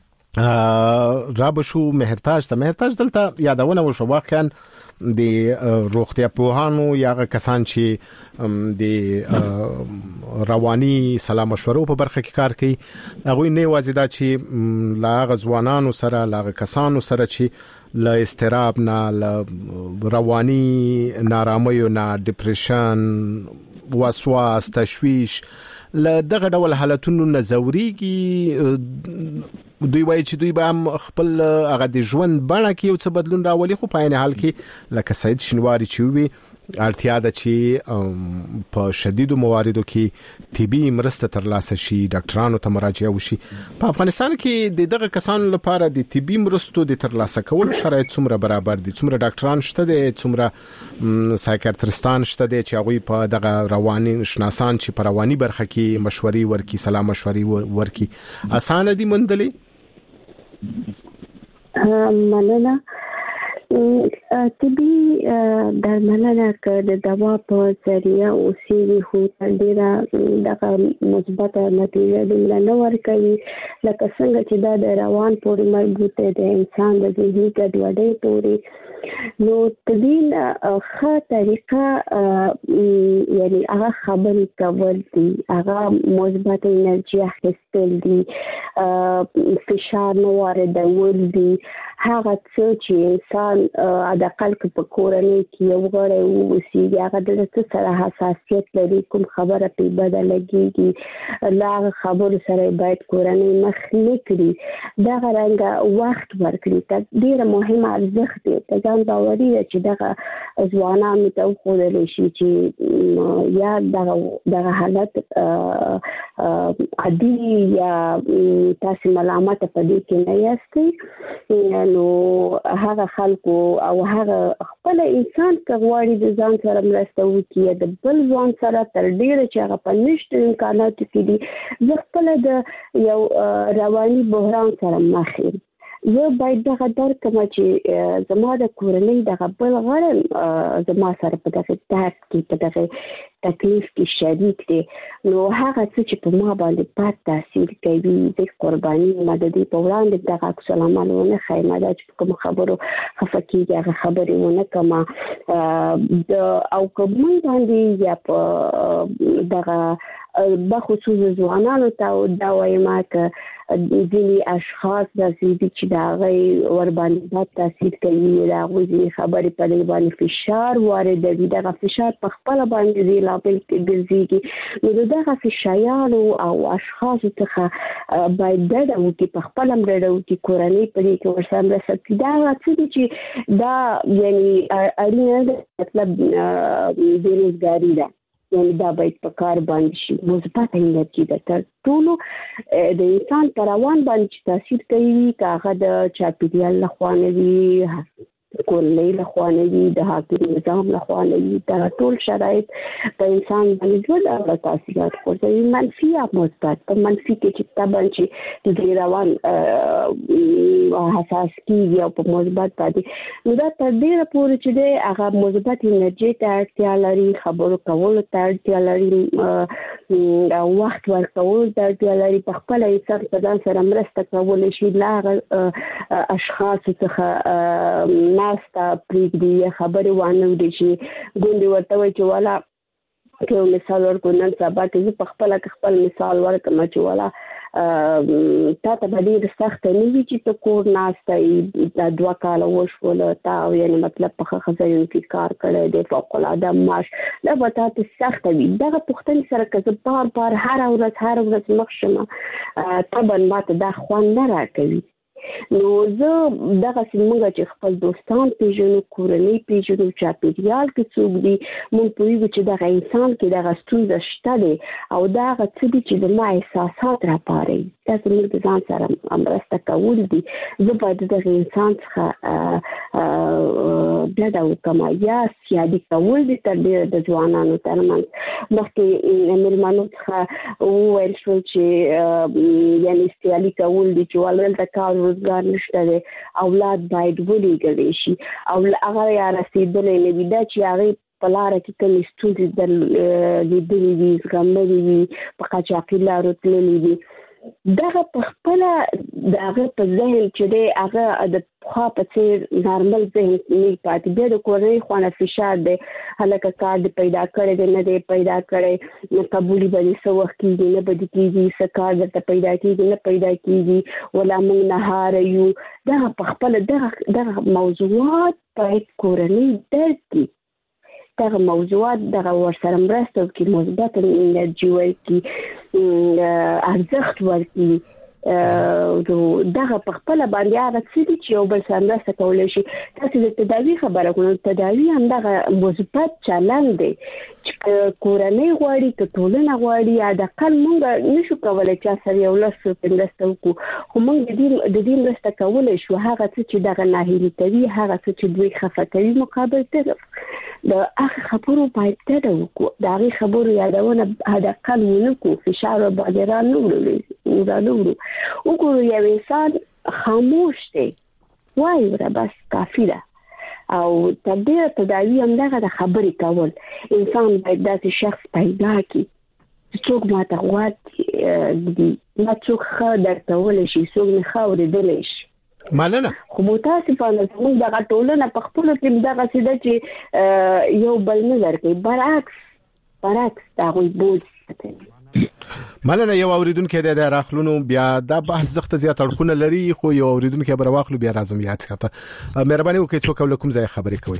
را بشو مهرتاج ته مهرتاج دلته یادونه وشو واقعا د روغتیا پوهانو یا کسان چې د رواني سلام مشورو په برخه کې کار کوي هغه نه وازیدا چې لا غزوانانو سره لا کسانو سره چې لا استراب نه لا رواني نارامیو نه ډیپریشن وسواس تشویش له دغه ډول حالتونو نزوريږي دوی وایي چې دوی به هم خپل هغه د ژوند بڼه کې یو څه بدلون راولي خو په عین حال کې لکه سید شینواری چې وی اړتیا ده چې په شدیدو مواردو کې طبي مرسته ترلاسه شي ډاکټرانو ته مراجعه وشي په افغانستان کې دغه کسانو لپاره د طبي مرستو د ترلاسه کولو شرایط څومره برابر دي څومره ډاکټران شته دي څومره سایکیاتریستان شته دي چې هغه په دغه رواني شناسان چې په رواني برخه کې مشوري ورکي سلام مشوري ورکي اسانه دي مندلي مننه طبي درملنه که د دوا په ذریعہ اوسېږي خو ډېره دغه مثبت نتیجه دومره نه ورکوي لکه څنګه چې دا د روان پورې مربوط دی د انسان د ذهني ګډوډۍ پورې نو طبي ښه طریقه یعنی هغه خبرې کول دي هغه مثبت انرژي اخیستل دي فشار نه واردول دي هغه څه چې انسان د خلک په کورنۍ کې یو غړی ووسي هغه د څه سره حساسیت لري کوم خبره په بدل لګيږي لا خبرو سره باید کورنۍ مخ نه کړي دا رنګه وخت ورکړي دا ډیره مهمه ارزښت دی ته ځان باوري چې دغه ځوانانو ته وښودل شي چې یا دغه دغه حالت عادي یا تاسو ملامت په دې کې نه یاستئ نو هغه خلکو او هغه خپل انسان کغواړي د ځان سره مرسته وکړي د بل ځان سره تر ډیره چې هغه په نشته امکاناتو کې دي زه خپل د یو رواني بحران سره مخ یم زه باید دغه درک کړم چې زما د کورنۍ دغه بل غړی زما سره په دغه درد کې په دغه تکلیف کې شریک دي نو هغه څه چې په ما باندې پات تاثیر کوي د قرباني مدد په وړاندې دغه عکس العمل ونه خیمه دا چې کوم خبرو خفقېږي هغه خبرې ونه کما او کوم باندې یا په دغه بخصوص ځوانانو ته دا وایم چې ځینې اشخاص داسې دي چې د هغوی ورباندې بد تاثیر کوي د هغوی ځینې خبرې په دې باندې فشار واردوي دغه فشار په خپله باندې دې لامل ګرځېږي نو د دغسې شیانو او اشخاصو څخه باید ډډه وکړي په خپله هم ډډه وکړي کورنۍ په دې کې ورسره مرسته کړي دا هغه څه دي چې دا یعنې اړینه ده مطلب بېروزګاري ده یعنی دا باید په کار باندې شي مثبت انرژي ده تر ټولو د انسان په روان باندې چې تاثیر کوي که هغه د چاپېریال له خوا نه وي کورنۍ له خوا نه وي د حاکم نظام له خوا نه وي دا ټول شرایط په انسان باندې ژور اغېز تاثیرات غورځوي منفي یا مثبت په منفي کې چې طبعا چې د روان حساس کیږي او په مثبت باندې نو دا تر ډیره پورې چې دی هغه مثبت انرژي ته اړتیا لري خبرو کولو ته اړتیا لري وخت ورکول ته اړتیا لري په خپل انسان په ځان سره مرسته کولی شي لا اشخاص څخه ناسته پرېږدي خبرې وانه وړي شي ګوندې ورته وایي چې والا که مثال ورکو نن سبا کې زه په خپله که خپل مثال ورکړم چې والا تا ته به ډېر سخته نه وي چې ته کور ناسته یې دا دوه کاله وشوله تا یعنې مطلب په ښه ځایونو کې کار کړی دی فوق العاده معاش دا به تا ته سخته وي دغه پوښتنې سره که زه بار بار هره ورځ هره ورځ مخ شم طبعا ما ته دا خوند نه راکوي نو زه دغه څنګه چې خپل دوستان پیژنو کورنۍ پیژنو چاپیریال کې څوک دي مونږ پوهیږو چې دغه انسان کې دغه ستونزه شته دی او دا هغه څه دي چې زما احساسات راپاروي دا زموږ د ځان سره مرسته کول دي زه باید دغه انسان څخه ډډه وکړم یا سیالي کول دي تر ډېره د ځوانانو ترمنځ مخکې مېلمنو څخه وویل شول چې یعنې سیالي کول دي چې ولې دلته کار روزګار نشته دی اولاد باید ولېږلی شي او هغه یا رسېدلی نه وي دا چې هغې په لاره کې کومې ستونزې لیدلې وي زغملې وي په قاچاقي لارو تللې وي دغه په خپله د هغه په ذهن چې دی هغه د پخوا په څېر نارمل ذهن نه پاتې بیا د کورنۍ خوا نه فشار دی هلکه کار دې پیدا کړی دی نه دی پیدا کړی نه قبولي به دې څه وخت کېږي نه به دې کېږي څه کار درته پیدا کېږي نه پیدا کېږي ولا موږ نهاره یو دغه په خپله دغه دغه موضوعات باید کورنۍ درک کړي دغه موضوعات دغه ورسره مرسته وکړي مثبت انرژي ورکړي ارزښت ورکړي دغه په خپله باندې هغه څه دي چې یو بل سره مرسته کولی شي تاسې د تداوي خبره کوئ تداوي هم دغه مثبت چلند دی چې کورنۍ غواړي که ټولنه غواړي حداقل موږ نشو کولی چا سره یو لس روپۍ مرسته وکړو خو موږ د دې مرسته کولی شو هغه څه چې دغه ناهیلي کوي هغه څه چې دوی خفه کوي مقابل طرف د هغه خبرو باید ډډه وکړو د هغې خبرو یادونه حداقل ونه کړو فشار ورباندې رانه وړو وګورو یو انسان خاموش دی وایي وره بس کافي ده او تر ډېره تداوي همدغه د خبرې کول انسان باید داسې شخص پیدا کړي چې څوک ماته غوږ ږدي ما څوک ښه درته ولی شي څوک مې ښه اورېدلی شي مننه خو متاسفانه زموږ دغه ټولنه په خپلو کې دغسې ده چې یو بل نه درکوي برعکس برعکس د هغوی بوج مننه یو اوریدونکو د راخلونو بیا دا بحث زخت زیات اړخونه لري خو یو اوریدونکو به راخلو بیا راځم یاد څه مهرباني وکړئ څوک ولکم ځای خبرې کوي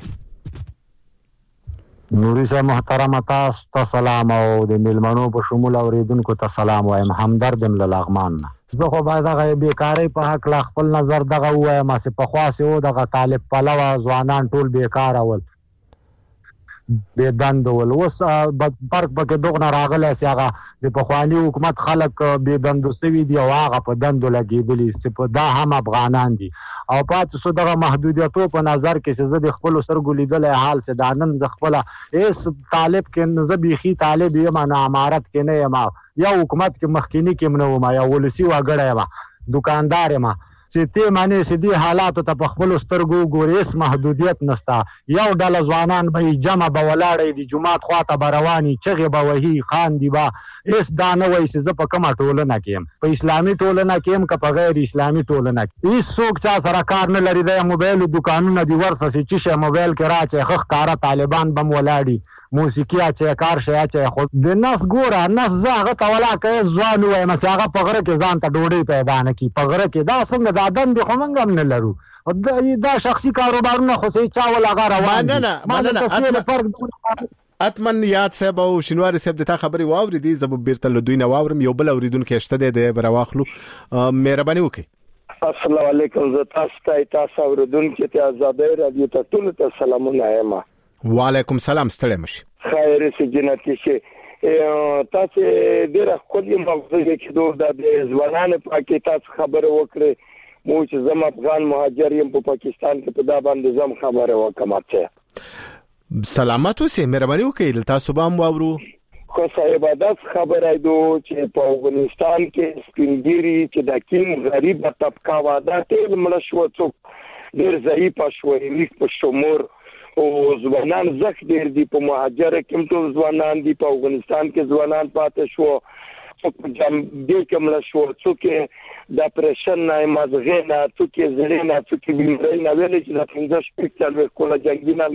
نوري صاحب محترم تاسو ته سلام او د ملمنو په شمول اوریدونکو ته سلام وایم همدرد لغمان زه خو باید دغه بیکاری په حق لا خپل نظر دغه وایم چې په خاصه او دغه طالب پلوه ځوانان ټول بیکار اول به دند ول وس برق پکې دغه راغله چې هغه د پخوانی حکومت خلک به دند سوي دی او هغه په دند لګیدلی چې په دا هم افغانان دي او پات سو دغه محدودیتو په نظر کې چې زه د خپل سرګو لیدل حال چې دا نن د خپل ایس طالب کې نزبېخي طالب یم نه امارت کې نه یم یا حکومت کې مخکینی کې منو ما یا ولسی واګړې ما دکاندار ما چې ته معنی چې دی حالات ته په خپل سترګو ګورېس محدودیت نستا یو ډول ځوانان به جمع به ولاړې دي جمعات خواته برواني چغه به وਹੀ خان دی با اس دا نه وای چې زه په کومه ټولنه کې يم په اسلامي ټولنه کې يم که په غیر اسلامي ټولنه کې هیڅ څوک چا سره کار نه لري د موبایل دکانونو دی ورسه چې شه موبایل کې راځي خخ کارا طالبان بم ولاړي موسیقي اچي کار شي اچي خو د نس ګوره نس زغه تولا کوي ځوان وای مساغه پغره کې ځان ته ډوډۍ پیدا نه کی پغره کې دا څنګه دادن دي خو موږ هم نه لرو دا شخصي کاروبارونه خو سي چا ولا غا روان نه نه نه اتمن یاد صاحب او شنواری صاحب د تا خبري واوري دي زب بیرته له دوی نه واورم یو بل اوریدونکو شته دی د برواخلو مهرباني وکي السلام علیکم زه تاسو ته تاسو اوریدونکو ته آزادۍ رادیو ته ټول ته سلامونه وایم وعلیکم سلام ستړي مشي خیر سي جنتی شي تاسو ډیره خپل موضوع کې دوه د ځوانانو په کې تاسو خبره وکړه مو چې زم افغان مهاجر یم په پاکستان کې په دا باندې زم خبره وکم ته سلامت اوسې مهرباني وکړئ تاسو به هم واورو خو صاحب داس خبره ایدو چې په افغانستان کې سپینګيري چې د کیم غریب طبقه واده ټول مړ شو څوک ډیر ضعیف شو لیک په شمور او ځوانان زخ ډیر دي په مهاجر کې ټول ځوانان دي په افغانستان کې ځوانان پاتې شو څوک جام دې کومل شو څوک د پرشن نه مازغه نه څوک زړه نه څوک بیماری نه ویل چې د پنځه شپږ څلور کوله جنگینال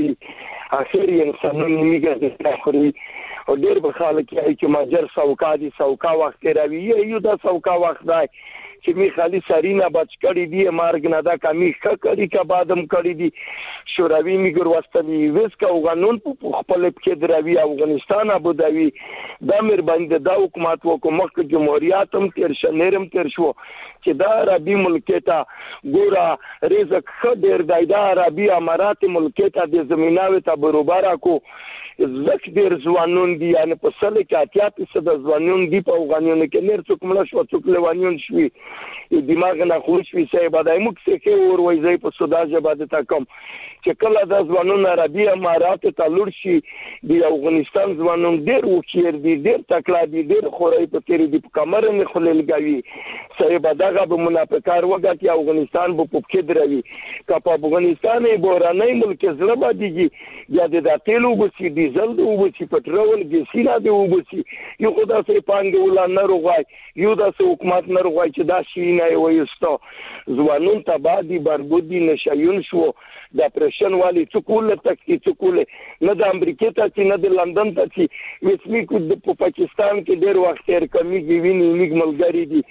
دلی اخر انسانونه میګه د اخري او ډیر به خلک چې ماجر سوکا دي سوکا وخت راوي یو د سوکا وخت دی چې می خالي سرینا بچ کړی دی مارګ نه دا کمی کړی کا بادم کړی دی شوروي میګر واستوي وس کا قانون په خپل کې دراوي افغانستان ابو داوی د امر باندې دا حکومت وکومک جمهوریت هم تیر شنرم تیر شو چې دا عربي ملکتا ګورا رزق خډر دایدا عربي امارات ملکتا د زميناوي ته برابر کو زک ډیر ځوانون دي یعنی په سل کې اتیا فیصد ځوانون دي په افغانانو کې نیر څوک مړ شو څوک لوانیون شوي دماغ نه خوش وي سه بعدای موږ څه کې اور وای زې په سودا جباده تا کوم چې کله د ځوانون عربي امارات ته لور شي د افغانستان ځوانون ډیر وکړ دي ډیر تکلا دي ډیر خوري په تیری دي په کمر نه خلل گاوي سه بعدغه به منافقار وګټي افغانستان په پوکې دروي کله افغانستان بورانای ملک زړه باندې یا د تیلو بسی ډیزل د وبسی پټرول ګسینا د وبسی یو خدای سي پانګ ولا نه روغای یو د حکومت نه روغای چې دا شي نه وایستو ځوانون تبادی بربودی نشایون شو د پرشن والی څکول تکي څکول نه د امریکا ته چې نه د لندن ته چې وسمی کو د پاکستان کې ډېر وخت تر کمی ویني میګ ملګری دي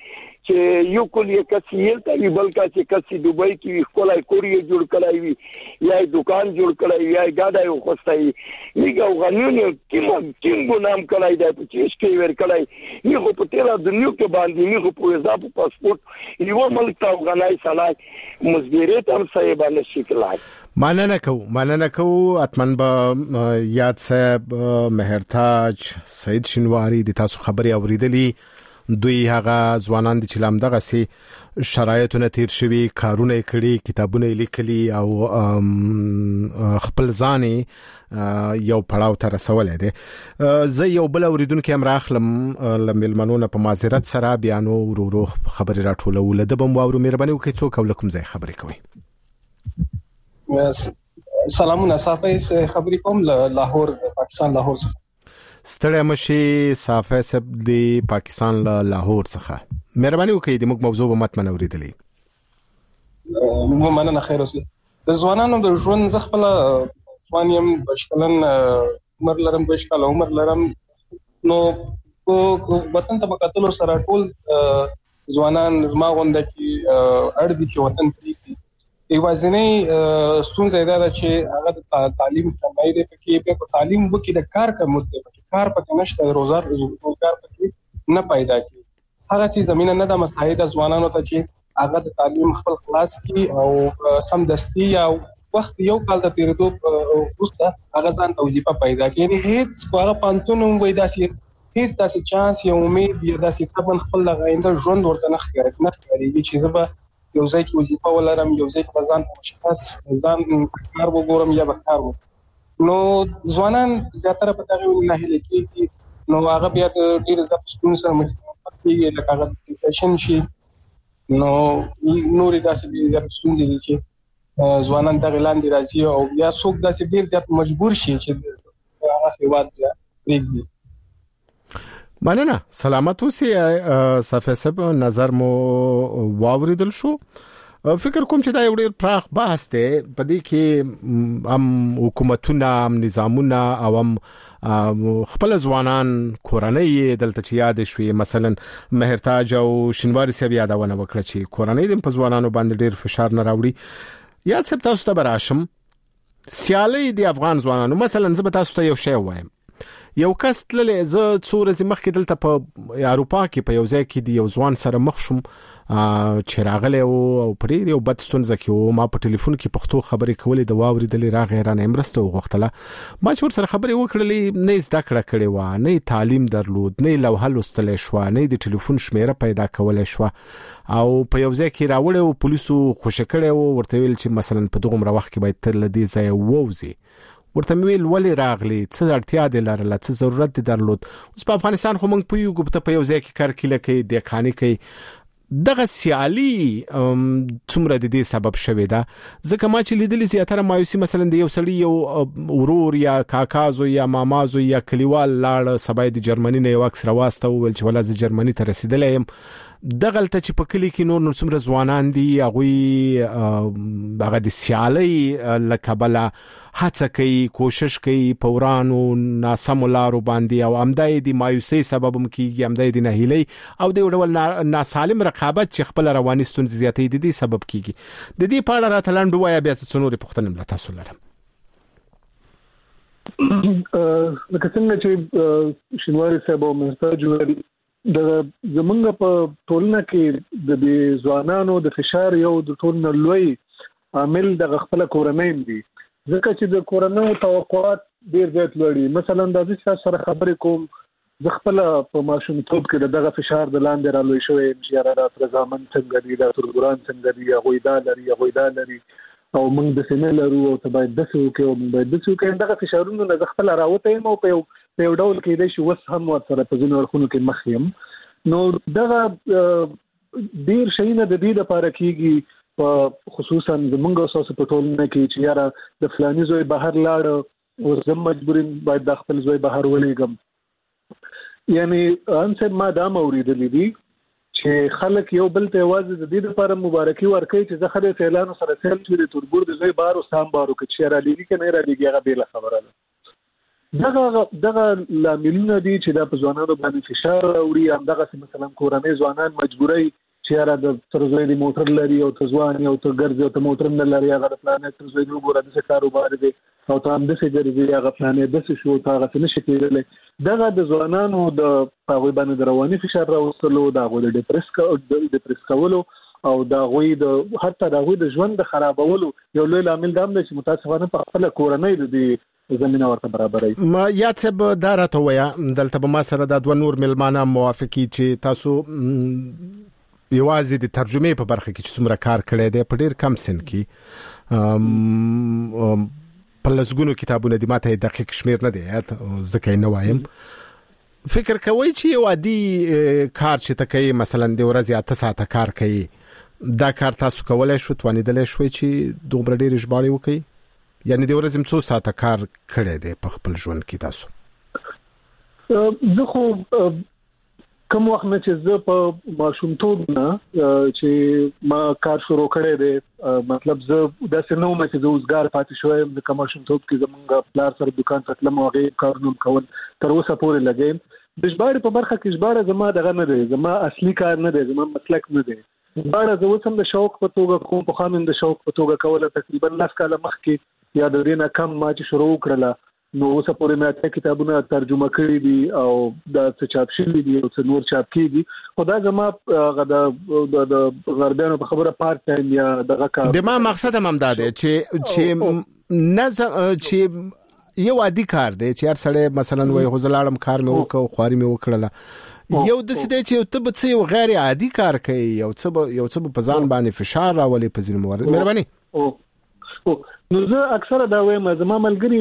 چې یو کول یې کسي یلته وی بلکې چې کسي دوبۍ کې کولای کوریه جوړ کړای وي یا دکان جوړ کړای وي یا ګاډه یو خوستای میګ افغانیون کیم کیم ګنام کړای دی چې چې ور کړای می خو په تیرا د نیو کې باندې می خو په اضافه پاسپورت یو ملک ته افغانای سلای مزګریت هم صاحب نشي کړای مننه کو مننه کو اتمن به یاد صاحب مهرتاج سید شینواری د تاسو خبري اوریدلی دوی هغه ځوانان دي چې لامدغه سي شرایطونه تیر شوي کارونه کړي کتابونه لیکلي او خپل ځاني یو پړاو ته رسولې دي زه یو بل اوریدونکو هم راخلم لملمنونه په معذرت سره بیانو ورو ورو خبري راټولول د بم واورو مهرباني وکړئ څوک ولکم ځای خبري کوي سلامونه صافي خبري کوم لاهور پاکستان لاهور ستړی مشي صافه سب دی پاکستان له لاهور څخه مهرباني وکړئ د موږ موضوع به متمن اوریدلې مو مننه خیر اوسه د ځوانانو د ژوند زغپل ځوانیم بشکلن عمر لرم بشکل عمر لرم نو کو وطن ته بکاتلو سره ټول ځوانان زما غونډه کې اړ دي چې وطن پریږدي ایوازنې ستونزه دا ده چې هغه تعلیم کمای دی پکې په تعلیم وکي د کار کوم دی کار پکې نشته روزګار روزګار پکې نه پیدا کی هغه چې زمينه نه د مساعده ځوانانو ته چې هغه د تعلیم خپل خلاص کی او سم دستي او وخت یو کال د تیرېدو وروسته هغه ځان توظیفه پیدا کړي یعنی هیڅ هغه پانتون وې داسې هیڅ داسې چانس یا امید یا داسې تبن خپل غاینده ژوند ورته نه ښکاري نه ښکاري چې زه به یو ځای کې وظیفه ولرم یو ځای کې ځان مشخص ځان کار وګورم یا به کار وکړم نو ځوانان زیاتره په دغه نه هلي کېږي نو هغه بیا د ډېر زیات ستونزې سره مخ کېږي لکه هغه ډیپریشن شي نو نورې داسې زیات ستونزې دي چې ځوانان دغه لاندې راځي او بیا څوک داسې ډېر زیات مجبور شي چې هغه هیواد بیا پرېږدي مننه سلامت اوسې صافه سب نظر مو واوریدل شو فکر کوم چې دا یو ډېر پراخ بحث دی په دې کې هم حکومتونه هم نظامونه او هم خپل ځوانان کورنۍ دلته چې یاد شوي مثلا مهرتاج او شینواری صاحب یادونه وکړه چې کورنۍ د په ځوانانو باندې ډېر فشار نه راوړي یاد څه تاسو ته براشم سیالي د افغان ځوانانو مثلا زه به تاسو ته یو شی وایم یو کس تللې زه څو ورځې مخکې دلته په اروپا کې په یو ځای کې دی یو ځوان سره مخ شوم چې راغلی او په ډېر یو بد ستونزه کې و. ما په ټلیفون کې پښتو خبرې کولې د واورېدلې راغی رانه مرسته وغوښتله. ما چې ورسره خبرې وکړلې نه زده کړه کړې وه، نه تعلیم درلود، نه لوحه لوستلی شوه، نه د ټلیفون شمیره پیدا کولی شوه او په یو ځای کې راوړی و پولیسو خوشی کړی و، ورته ویل چې مثلا په دغومره وخت کې باید ته له دې ځایه ووځې. ورته مې ویل ولې راغلی، څه اړتیا دې لرله، څه ضرورت دې درلود. اوس په افغانستان خو موږ پوهېږو ته په یو ځای کې کرکیله کوي، دیقاني کوي، دغه سیالي څومره د دې سبب شوی ده. ځکه ما چې لیدلی زیاتره مایوسي مثلا د یو سړي یو ورور یا کاکازو یا مامازو یا کلیوال لاړ سبا د جرمني نه یو عکس راواسته وویل چې ولا زه جرمني ته رسیدلی یم. دغلته چې په کلی کې نور نور څومره ځوانان دي هغوی هغه د سیالۍ له کبله هڅه کوي، کوشش کوي په ورانو ناسمو لارو باندې او همدا یې د مایوسۍ سبب هم کېږي، همدا یې د نهیلۍ او د یو ډول ناسالم رقابت چې خپله رواني ستونزې زیاتوي د دې سبب کېږي. د دې په اړه راته لنډ ووایه، بیا څه نورې پوښتنې له تاسو لرم. لکه څنګه چې شینواري صاحب او محتاج ویل د زمونږ په ټولنه کې د دې ځوانانو د فشار یو د ټولنه لوی عامل د خپل کورنۍ دی، ځکه چې د کورنۍ توقعات ډیر زیات لوړي. مثلا د دې سره خبرې کوم د خپل په ماشومتوب کې دغه فشار د لاندې را لوي شوی چې یاره د پرځامن څنګه دی، د ترګران څنګه دی، هغه دا لري هغه دا لري او موږ د سینې لرو او ته باید د څه وکړو موږ باید د څه وکړو. دغه فشارونه د خپل راوته یم او په یو په یو ډول کې د شو وس هم ورسره په ځینو اړخونو کې مخ یم. نو دغه ډیر شیونه د دې لپاره کېږي په خصوصا زمونږ اساس په ټولنه کې چې یاره د فلاني زوی بهر لاړ او زم مجبورین باید د خپل زوی بهر ولېږم. یعنی انسه ما دا اوریدلې دي چې خلک یو بل ته یوازې د دې لپاره مبارکي ورکوي چې زه خدای فعلانو سره سیل چې د ترګور د زوی بهر او سام بارو کې چې را لېږي که نه را لېږي هغه بېله خبره ده. دغه دغه لاملونه دي چې دا په ځوانانو باندې فشار راوړي. همدغسې مثلا کورنۍ ځوانان مجبوروي چې یاره د تر زوی د موټر لري او ته ځوان یې او ته ګرځې او ته موټر نه لري، هغه د فلانې تر زوی نه وګوره داسې کاروبار دی او ته همداسې ګرځې، هغه فلانې داسې شو ته هغسې نه شي کېدلی. دغه د ځوانانو د هغوی باندې د رواني فشار راوستلو، د هغوی د ډپرس ډپرس کولو او د هغوی د حتی د هغوی د ژوند د خرابولو یو لوی لامل دا هم دی چې متاسفانه په خپله کورنۍ د دې زمينه ورته برابرای. ما یاد صاحب دا راته ویا دلته به ما سره د دوه نور ملمانه موافقي چې تاسو یوازې د ترجمه په برخه کې چې څومره کار کړی دی په ډیر کم سن کې په لسګونو کتابونه دي، ماته دقیق شمیر نه دی یاد ځکه نه وایم. فکر کوي چې یو عادي کار چې تکي مثلا د ورځې اته ساعته کار کوي، دا کار تاسو کولای شو توانیدل شوي چې دومره ډیر ژباړې وکړي؟ یعنی د ورځې څو ساعته کار کړی دی په خپل ژوند کې تاسو؟ زه خو کوم وخت نه چې زه په ماشومتوب نه چې ما کار شروع کړی دی، مطلب زه داسې نه وم چې زه اوسګار پاتې شوی د ماشومتوب کې زمونږ پلار سره دکان ته تلم او هغې کارونه کول تر اوسه پورې لګیم. د ژباړې په برخه کې ژباړه زما دغه نه دی، زما اصلي کار نه دی، زما مسلک نه دی. ژباړه زه اوس هم د شوق په توګه کوم، پخوا مې د شوق په توګه کوله. تقریبا لس کاله مخکې یا د دې نه کم ما چې شروع کړله نو اوسه پورې مې اته کتابونه ترجمه کړي دي او دا څه چاپ شوي دي او څه نور چاپ کېږي. خو دا زما د غربیانو په خبره پارت ټایم یا دغه کار د ما مقصد هم دا دی چې چې نظم چې یو عادي کار دی چې هر سړی مثلا وایي خو زه لاړم کار مې وکړ خواري مې وکړله، یو داسې دی چې یو ته به څه یو غیر عادي کار کوي، یو څه یو څه په ځان باندې فشار راولي په ځینو موارد. مهرباني. نو زه اکثره دا وایم زما ملګري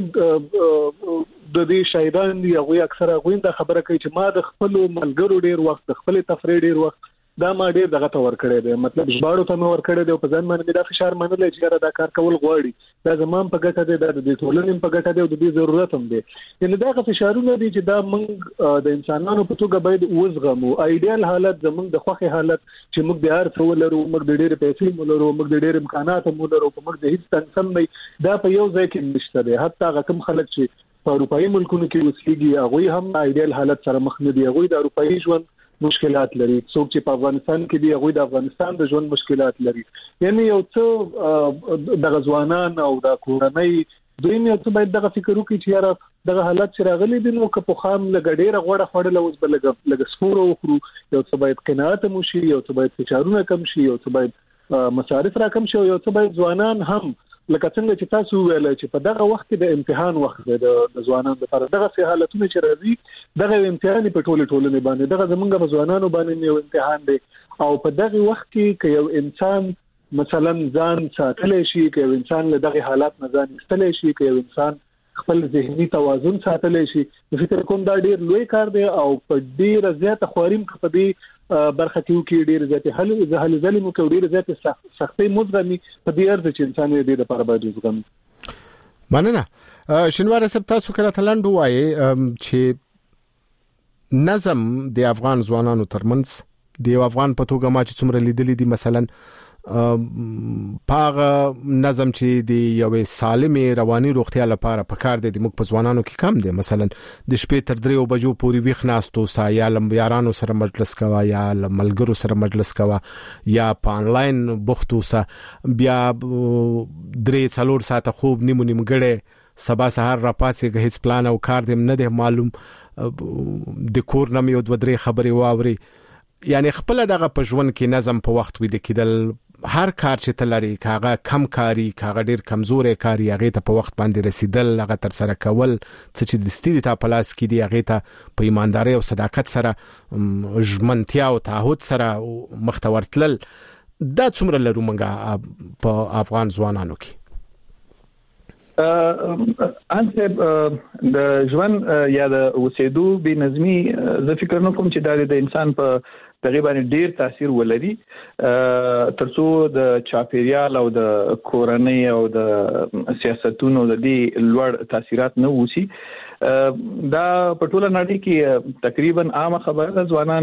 د دې شاعران دي، هغوی اکثره هغوی دا خبره کوي چې ما د خپلو ملګرو ډېر وخت، د خپلې تفریح ډېر وخت دا ما ډېر دغه ته ورکړی دی، مطلب ژباړو ته مې ورکړی دی او په ځان باندې دا فشار منلی چې یاره دا کار کول غواړي، دا زما هم په ګټه دی، دا د دې ټولنې په ګټه دی او د دې ضرورت هم دی. یعنې دغه فشارونه دي چې دا موږ د انسانانو په توګه باید وزغمو. ایډیال حالت زموږ د خوښې حالت چې موږ د هر څه ولرو، موږ د ډېرې پیسې ولرو، موږ د ډېر امکانات هم ولرو، په موږ د هیڅ تنظیم نه، دا په یو ځای کې نشته دی. حتی هغه کوم خلک چې په اروپایي ملکونو کې اوسېږي هغوی هم ایډیال حالت سره مخ نه دي، هغوی د اروپایي ژوند مشکلات لري. څوک چې په افغانستان کې دي هغوی د افغانستان د ژوند مشکلات لري. یعنی یو څه د ځوانان او د کورنۍ دوی یو څه باید دغه فکر وکړي چې یاره دغه حالت چې راغلي دي نو که په خام لګډېره غوړه خوړل اوس بل لګ سپورو وخورو یو څه باید قناعت مو شي یو څه باید فشارونه کم شي یو څه باید مصارف را کم شي یو څه باید ځوانان هم لکه څنګه چې تاسو ویل چې په دغه وخت کې د امتحان وخت دی د ځوانانو لپاره دغه څه حالتونه چې راځي دغه امتحان په ټوله ټولنه باندې دغه زمونږ په ځوانانو باندې یو امتحان دی او په دغه وخت کې چې یو انسان مثلا ځان ساتلی شي که یو انسان له دغه حالات نه ځان ایستلی شي که یو انسان خپل ذهني توازن ساتلی شي فکر کوم دا ډیر لوی کار دی او په ډیر زیاته خواریم په دې برخه کې کې ډیر زیاته حل زهل ظلم او ډیر زیاته سختي مزغمي په دې ارزه چې انسان دې لپاره باید وزغمي. مننه. شنوار سب تاسو کله تلند وایي چې نظم د افغان ځوانانو ترمنځ د افغان په توګه ما چې څومره لیدلې دي مثلا پاغه نظم چې د یو سالمه رواني روغتیا لپاره پکار دي د موږ په ځوانانو کې کم دي مثلا د شپې تر درې بجو پورې ویښ ناستو سا یا لمبيارانو سره مجلس کوا یا ملګرو سره مجلس کوا یا په انلاین بوختو سا بیا درې څلور ساعته خوب نیمو نیم غړې سبا سحر را پاتې هیڅ پلان او کار دې نه ده معلوم د کور نم یو د درې خبري واوري یعنی خپل دغه په ژوند کې نظم په وخت وې د کېدل هر کار چې تلري کاغه کم کاری کاغه ډیر کمزورې کاری هغه ته په وخت باندې رسیدل هغه تر سره کول چې د ستړي ته پلاس کې دی هغه ته په ایمانداري او صداقت سره ژمنتیا او تعهد سره مختورتل دا څومره لرو موږ په افغان ځوانانو کې انته د ژوند یا د اوسېدو بې نظمي زه فکر نه کوم چې دا د انسان په تقریبا ډیر تاثیر ولري ترڅو د چاپیریال او د کورنۍ او د سیاستونو د دې لوړ تاثیرات نه وسی دا په ټوله نړۍ کې تقریبا عامه خبره ده ځوانان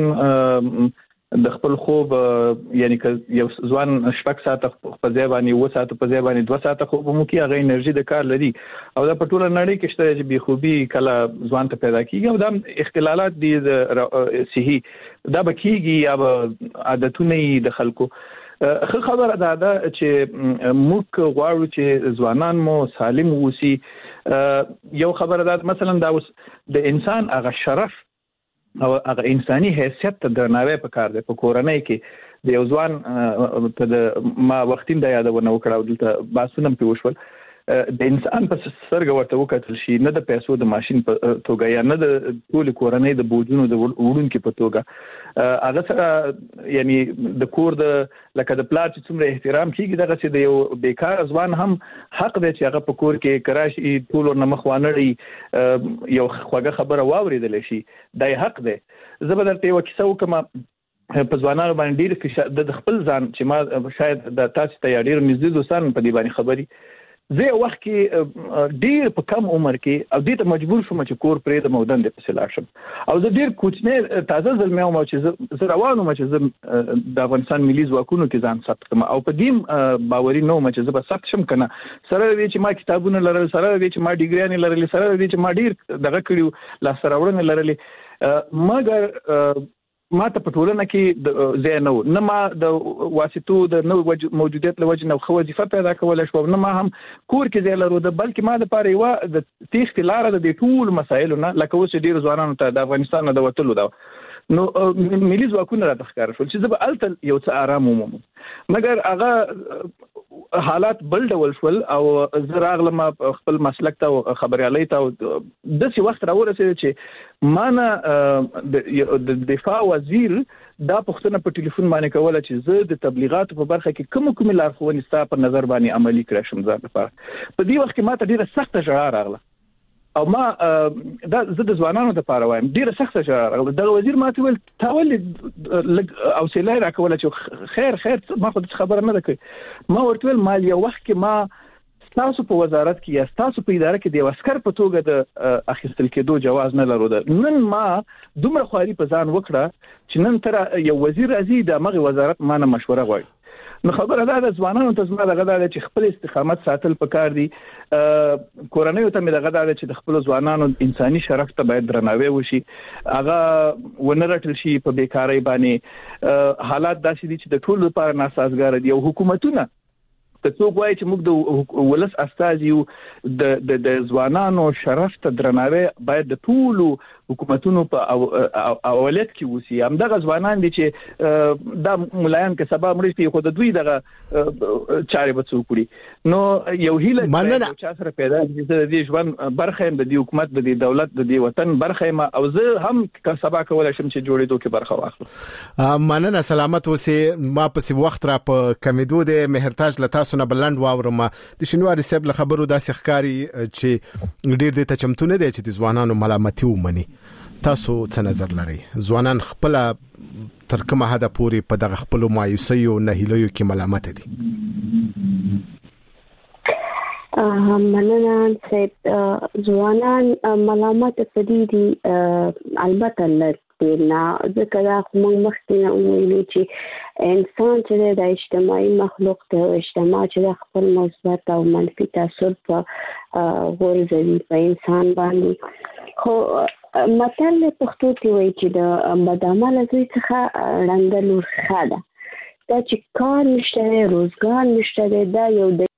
د خپل خوب یعنی که یو ځوان شپږ ساعته په ځای باندې و ساعته په ځای باندې دوه ساعته خوب مو کې هغه انرژي د کار لري او دا په ټوله نړۍ کې شته چې بې خوبي کله ځوان ته پیدا کیږي او دا اختلالات دي صحي دا بکیږي یا عادتونه د خلکو خو خبره ده دا چې موږ غواړو چې ځوانان مو سالم ووسی یو خبره ده مثلا دا اوس د انسان هغه شرف او هغه انساني حیثیت ته درناوی پکار دی په کورنۍ کې د یو ځوان په ما وختین د یادونه وکړه دلته باسونم په وشول د انسان په سرګ ورته وکتل شي نه د پیسو د ماشين په توګه یا نه د ټول کورنۍ د بوجونو د وړون کې په توګه هغه سره یعنی د کور د لکه د پلار چې څومره احترام کیږي دغه چې د یو بیکار ځوان هم حق دی چې هغه په کور کې کراشي ټول نمخ وانړي یو خوږه خبره واوریدل شي دای حق دی زه به درته یو کیسه وکم په ځوانانو باندې ډیر د خپل ځان چې ما شاید د تاسو ته ډیر نږدې دوستان په دې باندې خبري زه وخت کې ډیر په کم عمر کې او دې ته مجبور شوم چې کور پرې د مودن د پسې لاړ شم او زه ډیر کوچنی تازه زلمه وم چې زه روانم چې زه د افغانستان ملي ځواکونو کې ځان ثبت کړم او په دې باوري نه وم چې زه به ثبت شم کنه سره دې چې ما کتابونه لرل سره دې چې ما ډیګریانې لرل سره دې چې ما ډیر دغه کړیو لاس راوړنې لرلې مګر ما ته په ټولنه کې ځای نه و نه ما د واسطو د نو موجودیت له وجې نه خو وظیفه پیدا کولی شو نه ما هم کور کې ځای لرو د بلکې ما لپاره یوه د تېښتې لاره د دې ټولو مسایلو نه لکه اوس ډېرو ځوانانو ته د افغانستان نه د وتلو ده نو ملي ځواکونه راته ښکاره شول چې زه به هلته یو څه ارام ومومم مګر هغه حالات بل ډول شول او زه راغلم خپل مسلک ته خبريالۍ ته داسې وخت راورسېد چې ما نه د دفاع وزیر دا پښتنه په ټلیفون باندې کوله چې زه د تبلیغاتو په برخه کې کوم کوم لارښوونې ستا په نظر باندې عملي کړم شم ځان لپاره په دې وخت کې ما ته ډیره سخته ژړا راغله او ما دا زه د ځوانانو لپاره وایم ډیره سخته ژړا راغله د وزیر ماته ویل تا ولې او سیلای راکوله چې خیر خیر ما خو د خبره نه ده کوي ما ورته ویل مال یو وخت کې ما تاسو په وزارت کې یا تاسو په اداره کې د عسكر په توګه د اخیستل کېدو جواز نه لرو نن ما دومره خواري په ځان وکړه چې نن تر یو وزیر راځي د مغه وزارت ما نه مشوره غواړي نو خبره ده د ځوانانو ته زما دغه ده چې خپل استقامت ساتل پکار دي کورنۍ ته مې دغه ده چې د خپل ځوانانو انساني شرف ته باید درناوی وشي هغه ونرټل شي په بیکاری باندې حالات داسې دي چې د ټولو لپاره ناسازګار دي او حکومتونه څوک وایي چې موږ د ولس استازي یو د د ځوانانو شرف ته درناوی باید د ټولو حکومتونو په اولت کې وسی. همدغه ځوانان دي چې د ملایان کې سبا مړي په خود دوی دغه چارې به څوک کړي. نو یو هیله چې سره پیدا دي د دې ژوند برخه د دې حکومت د دې دولت د دې وطن برخه ما او زه هم سبا کولای شم چې جوړېدو کې برخه واخلم. مننه سلامت اوسې. ما په وخت را په کمیدو د مهرتاج لتا سونه بلند واورم د شنواري سیب له خبرو داسې ښکاری چې ډیر د تچمتونه دي چې د ځوانانو ملامتي ومني. تاسو څه نظر لرئ؟ ځوانان خپل تر کومه حد پورې په دغه خپل مایوسۍ او نهیلیو کې ملامت دي؟ مننه چې ځوانان ملامت پدې دي البته لري نه ځکه دا موږ مخکې نه ویلو چې انسان چې د اجتماعي مخلوق ته اجتماع چې خپل مثبت او منفي تاثیر په غورځوي په انسان باندې. خو متل پښتو کې وایي چې د بدعمله زوی څخه ړنده لور ښه ده. دا چې کار نشته روزګار نشته دا یو د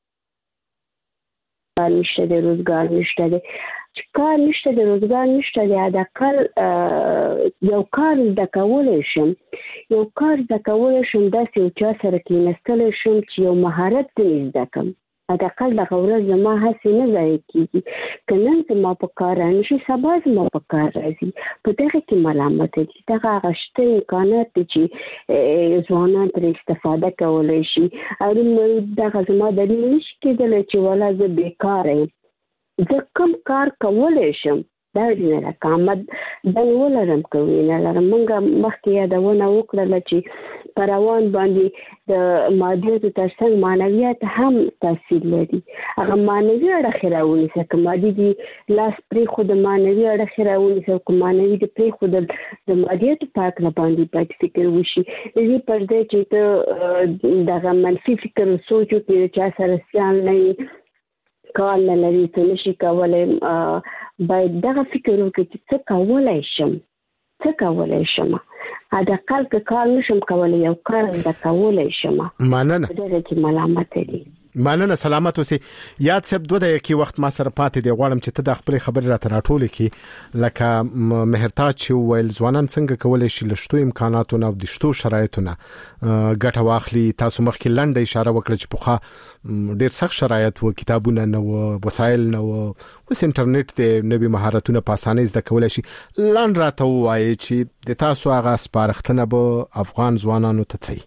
کار نشته د روزګار نشته دی چې کار نشته د روزګار نشته دی د کار یو کار د کولای شم یو کار د کولای شم داسې یو چا سره کېنستل شم چې یو مهارت دې زده کړم. د اقل د ورځ زما هڅې نه ضایع کیږي که نن زما په کار رانشي سبا زما په کار راځي. په دغه کې ملامت دي. دغه هغه شته امکانات دي چې ځوانان ترې استفاده کولی شي. دغه زما دلیل نشي کېدلی چې ولا زه بیکاره یم. زه کوم کار کولی شم دا نه لکه آمد دن ولرم کوي نه لرم. موږ مخکې یادونه وکړله چې په روان باندې د مادیاتو تر څنګ معنویات هم تاثیر لري. هغه معنوي اړخې راونیسه که مادي دي لاس پرېښود معنوي اړخې راونیسه که معنوي دي پرېښودل د مادیاتو په هکله باندې باید فکر وشي. د دې پر ځای چې ته دغه منفي فکر سوچ وکړي د چا سره سیال نه وي کار نه لري څه نشي کولی باید دغه فکر وکړي چې څه کولی شم څه کولی شم حداقل که کار نشم کولی یو کار زده کولی شم. مننه. په دغه کې ملامت دي. مننه سلامت اوسې. یاد صاحب دوه دقیقې وخت ما سره پاتې دی. غواړم چې ته د خپل خبرې راته راټولې کړې لکه مهرتاج چې ویل ځوانان څنګه کولی شي له شتو امکاناتو نه او د شتو شرایطو نه ګټه واخلي. تاسو مخکې لنډه اشاره وکړه چې پخوا ډېر سخت شرایط و کتابونه نه و وسایل نه و اوس انټرنیټ دی نوي مهارتونه په اسانۍ زده کولی شي. لنډ راته ووایي چې د تاسو هغه سپارښتنه به افغان ځوانانو ته څه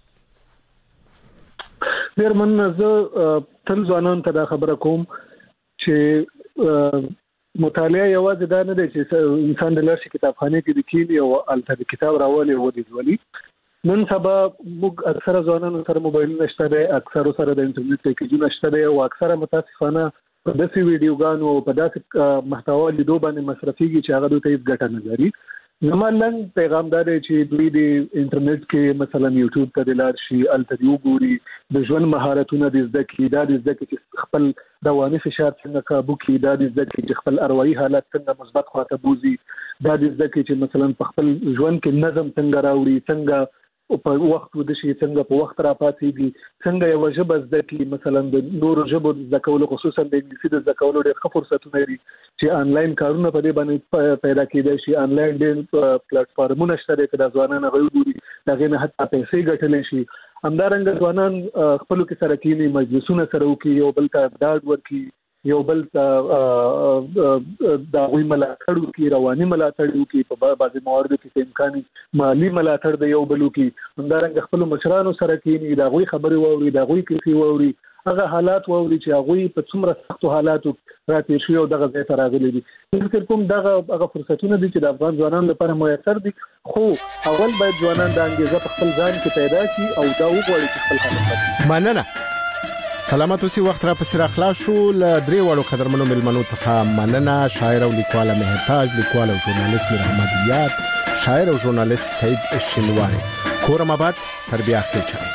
ډیر مننه. زه تل ځوانان ته دا خبره کوم چې مطالعه یوازې دا نه دی چې انسان د لارې کتابخانه کې د کینی او الته کتاب راولي او د ولي. نن سبا موږ اکثره ځوانان سره موبایل نشته دی اکثره سره د انټرنیټ پیکیجونه نشته دی او اکثره متاسفانه په داسې ویډیوګانو او په داسې محتوا لیدو باندې مصرفيږي چې هغه دوی ته هیڅ ګټه نه لري. نمالن پیغام دار چې دوی د انټرنیټ کې مثلا یوټیوب ته د لار شي الته وګوري د ژوند مهارتونه د زده کړې د زده کړې چې خپل رواني فشار څنګه قابو کړي د زده کړې چې خپل اروايي حالت څنګه مثبت خواته بوزي د زده کړې چې مثلا په خپل ژوند کې نظم څنګه راوړي څنګه او په وخت ود شي څنګه په وخت را پاتېږي څنګه یو ژبه زده کړي مثلا د نورو ژبو زده کولو خصوصا د انګلیسي د زده کولو ډېر ښه فرصتونه لري چې انلاین کارونه په دې باندې پیدا کېدای شي. انلاین ډېر پلیټ فارمونه شته چې د ځوانانو غوړي دغه نه حتی پیسې ګټلې شي. همدارنګه ځوانان خپل کې سره کېني مجلسونه سره وکي یو بل ته داد ورکي یو بل ته د غوي ملاتړ وکي رواني ملاتړ وکي په بعضي مواردو کې امکاني مالی ملاتړ د یو بل وکي. همدارنګه خپل مشرانو سره کېني د غوي خبري ووري د غوي کیسې ووري هغه حالات ووري چې هغه په څومره سختو حالاتو راتیر شي او دغه ځای ته راغلي دي. فکر کوم دغه هغه فرصتونه دي چې د افغان ځوانانو لپاره میسر دي خو اول باید ځوانان د انګیزه په خپل ځان کې پیدا کړي او دا وګوري چې خپل حالت. مننه. سلامت اوسې. وخت را پسې راخلاص شو. ل درې وړو قدرمنو ملمنو څخه مننه. شاعر او لیکوال مهرتاج، لیکوال او ژورنالیست میر احمد یاد، شاعر او ژورنالیست سید شنواری. کورم آباد تربیه خېچا.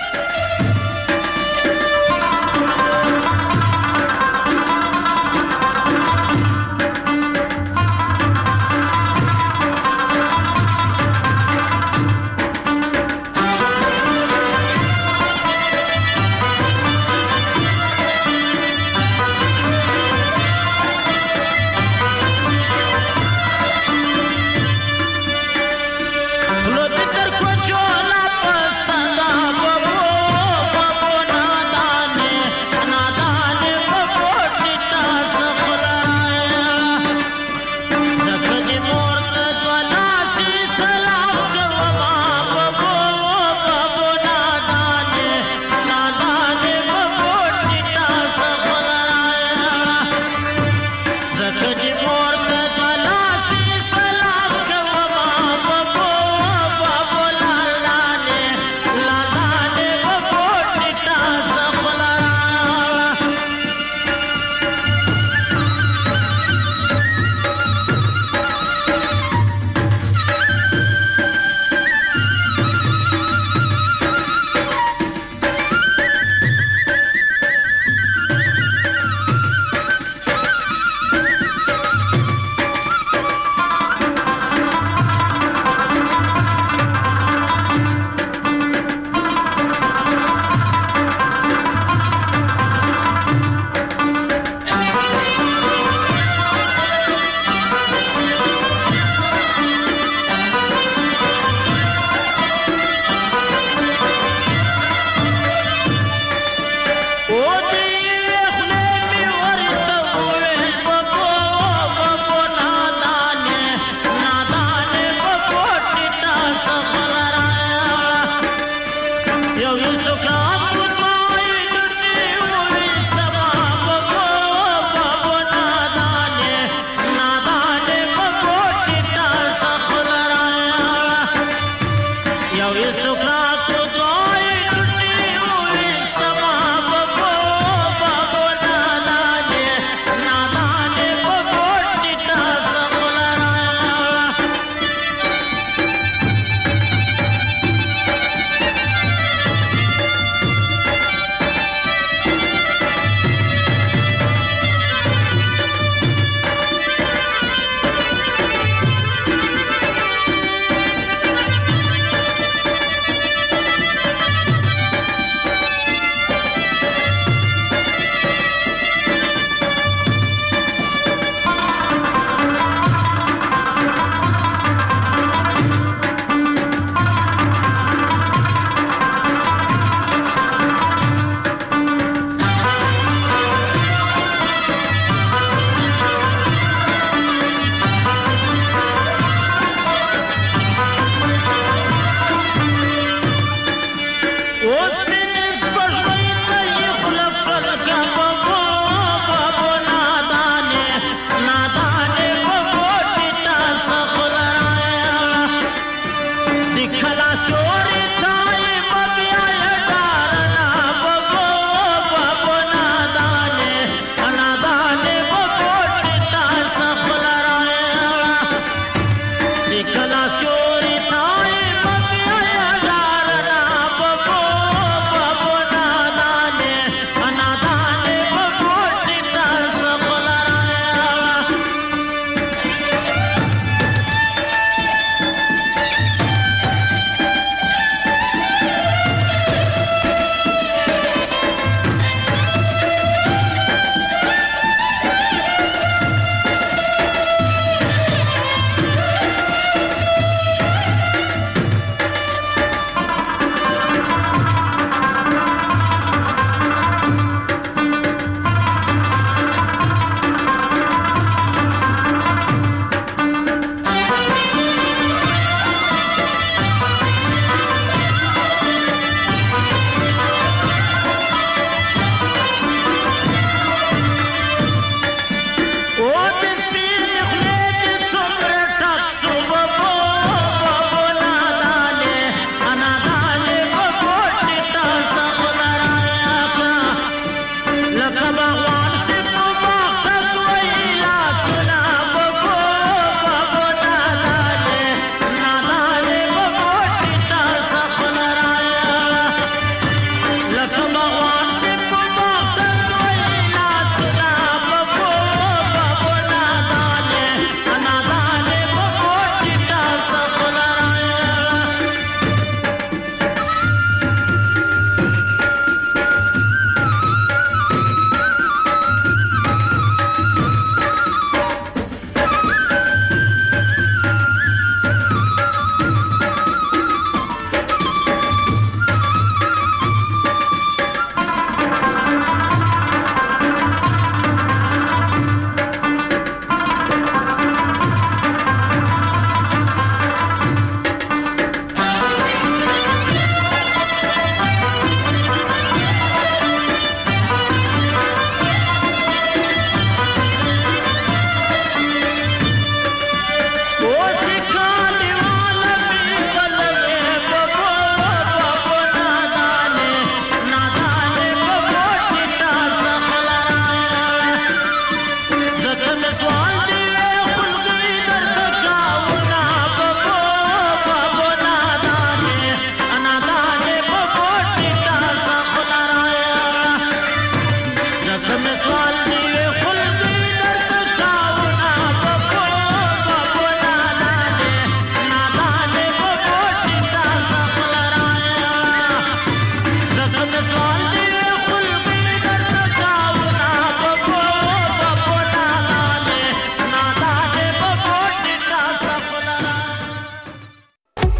خلاص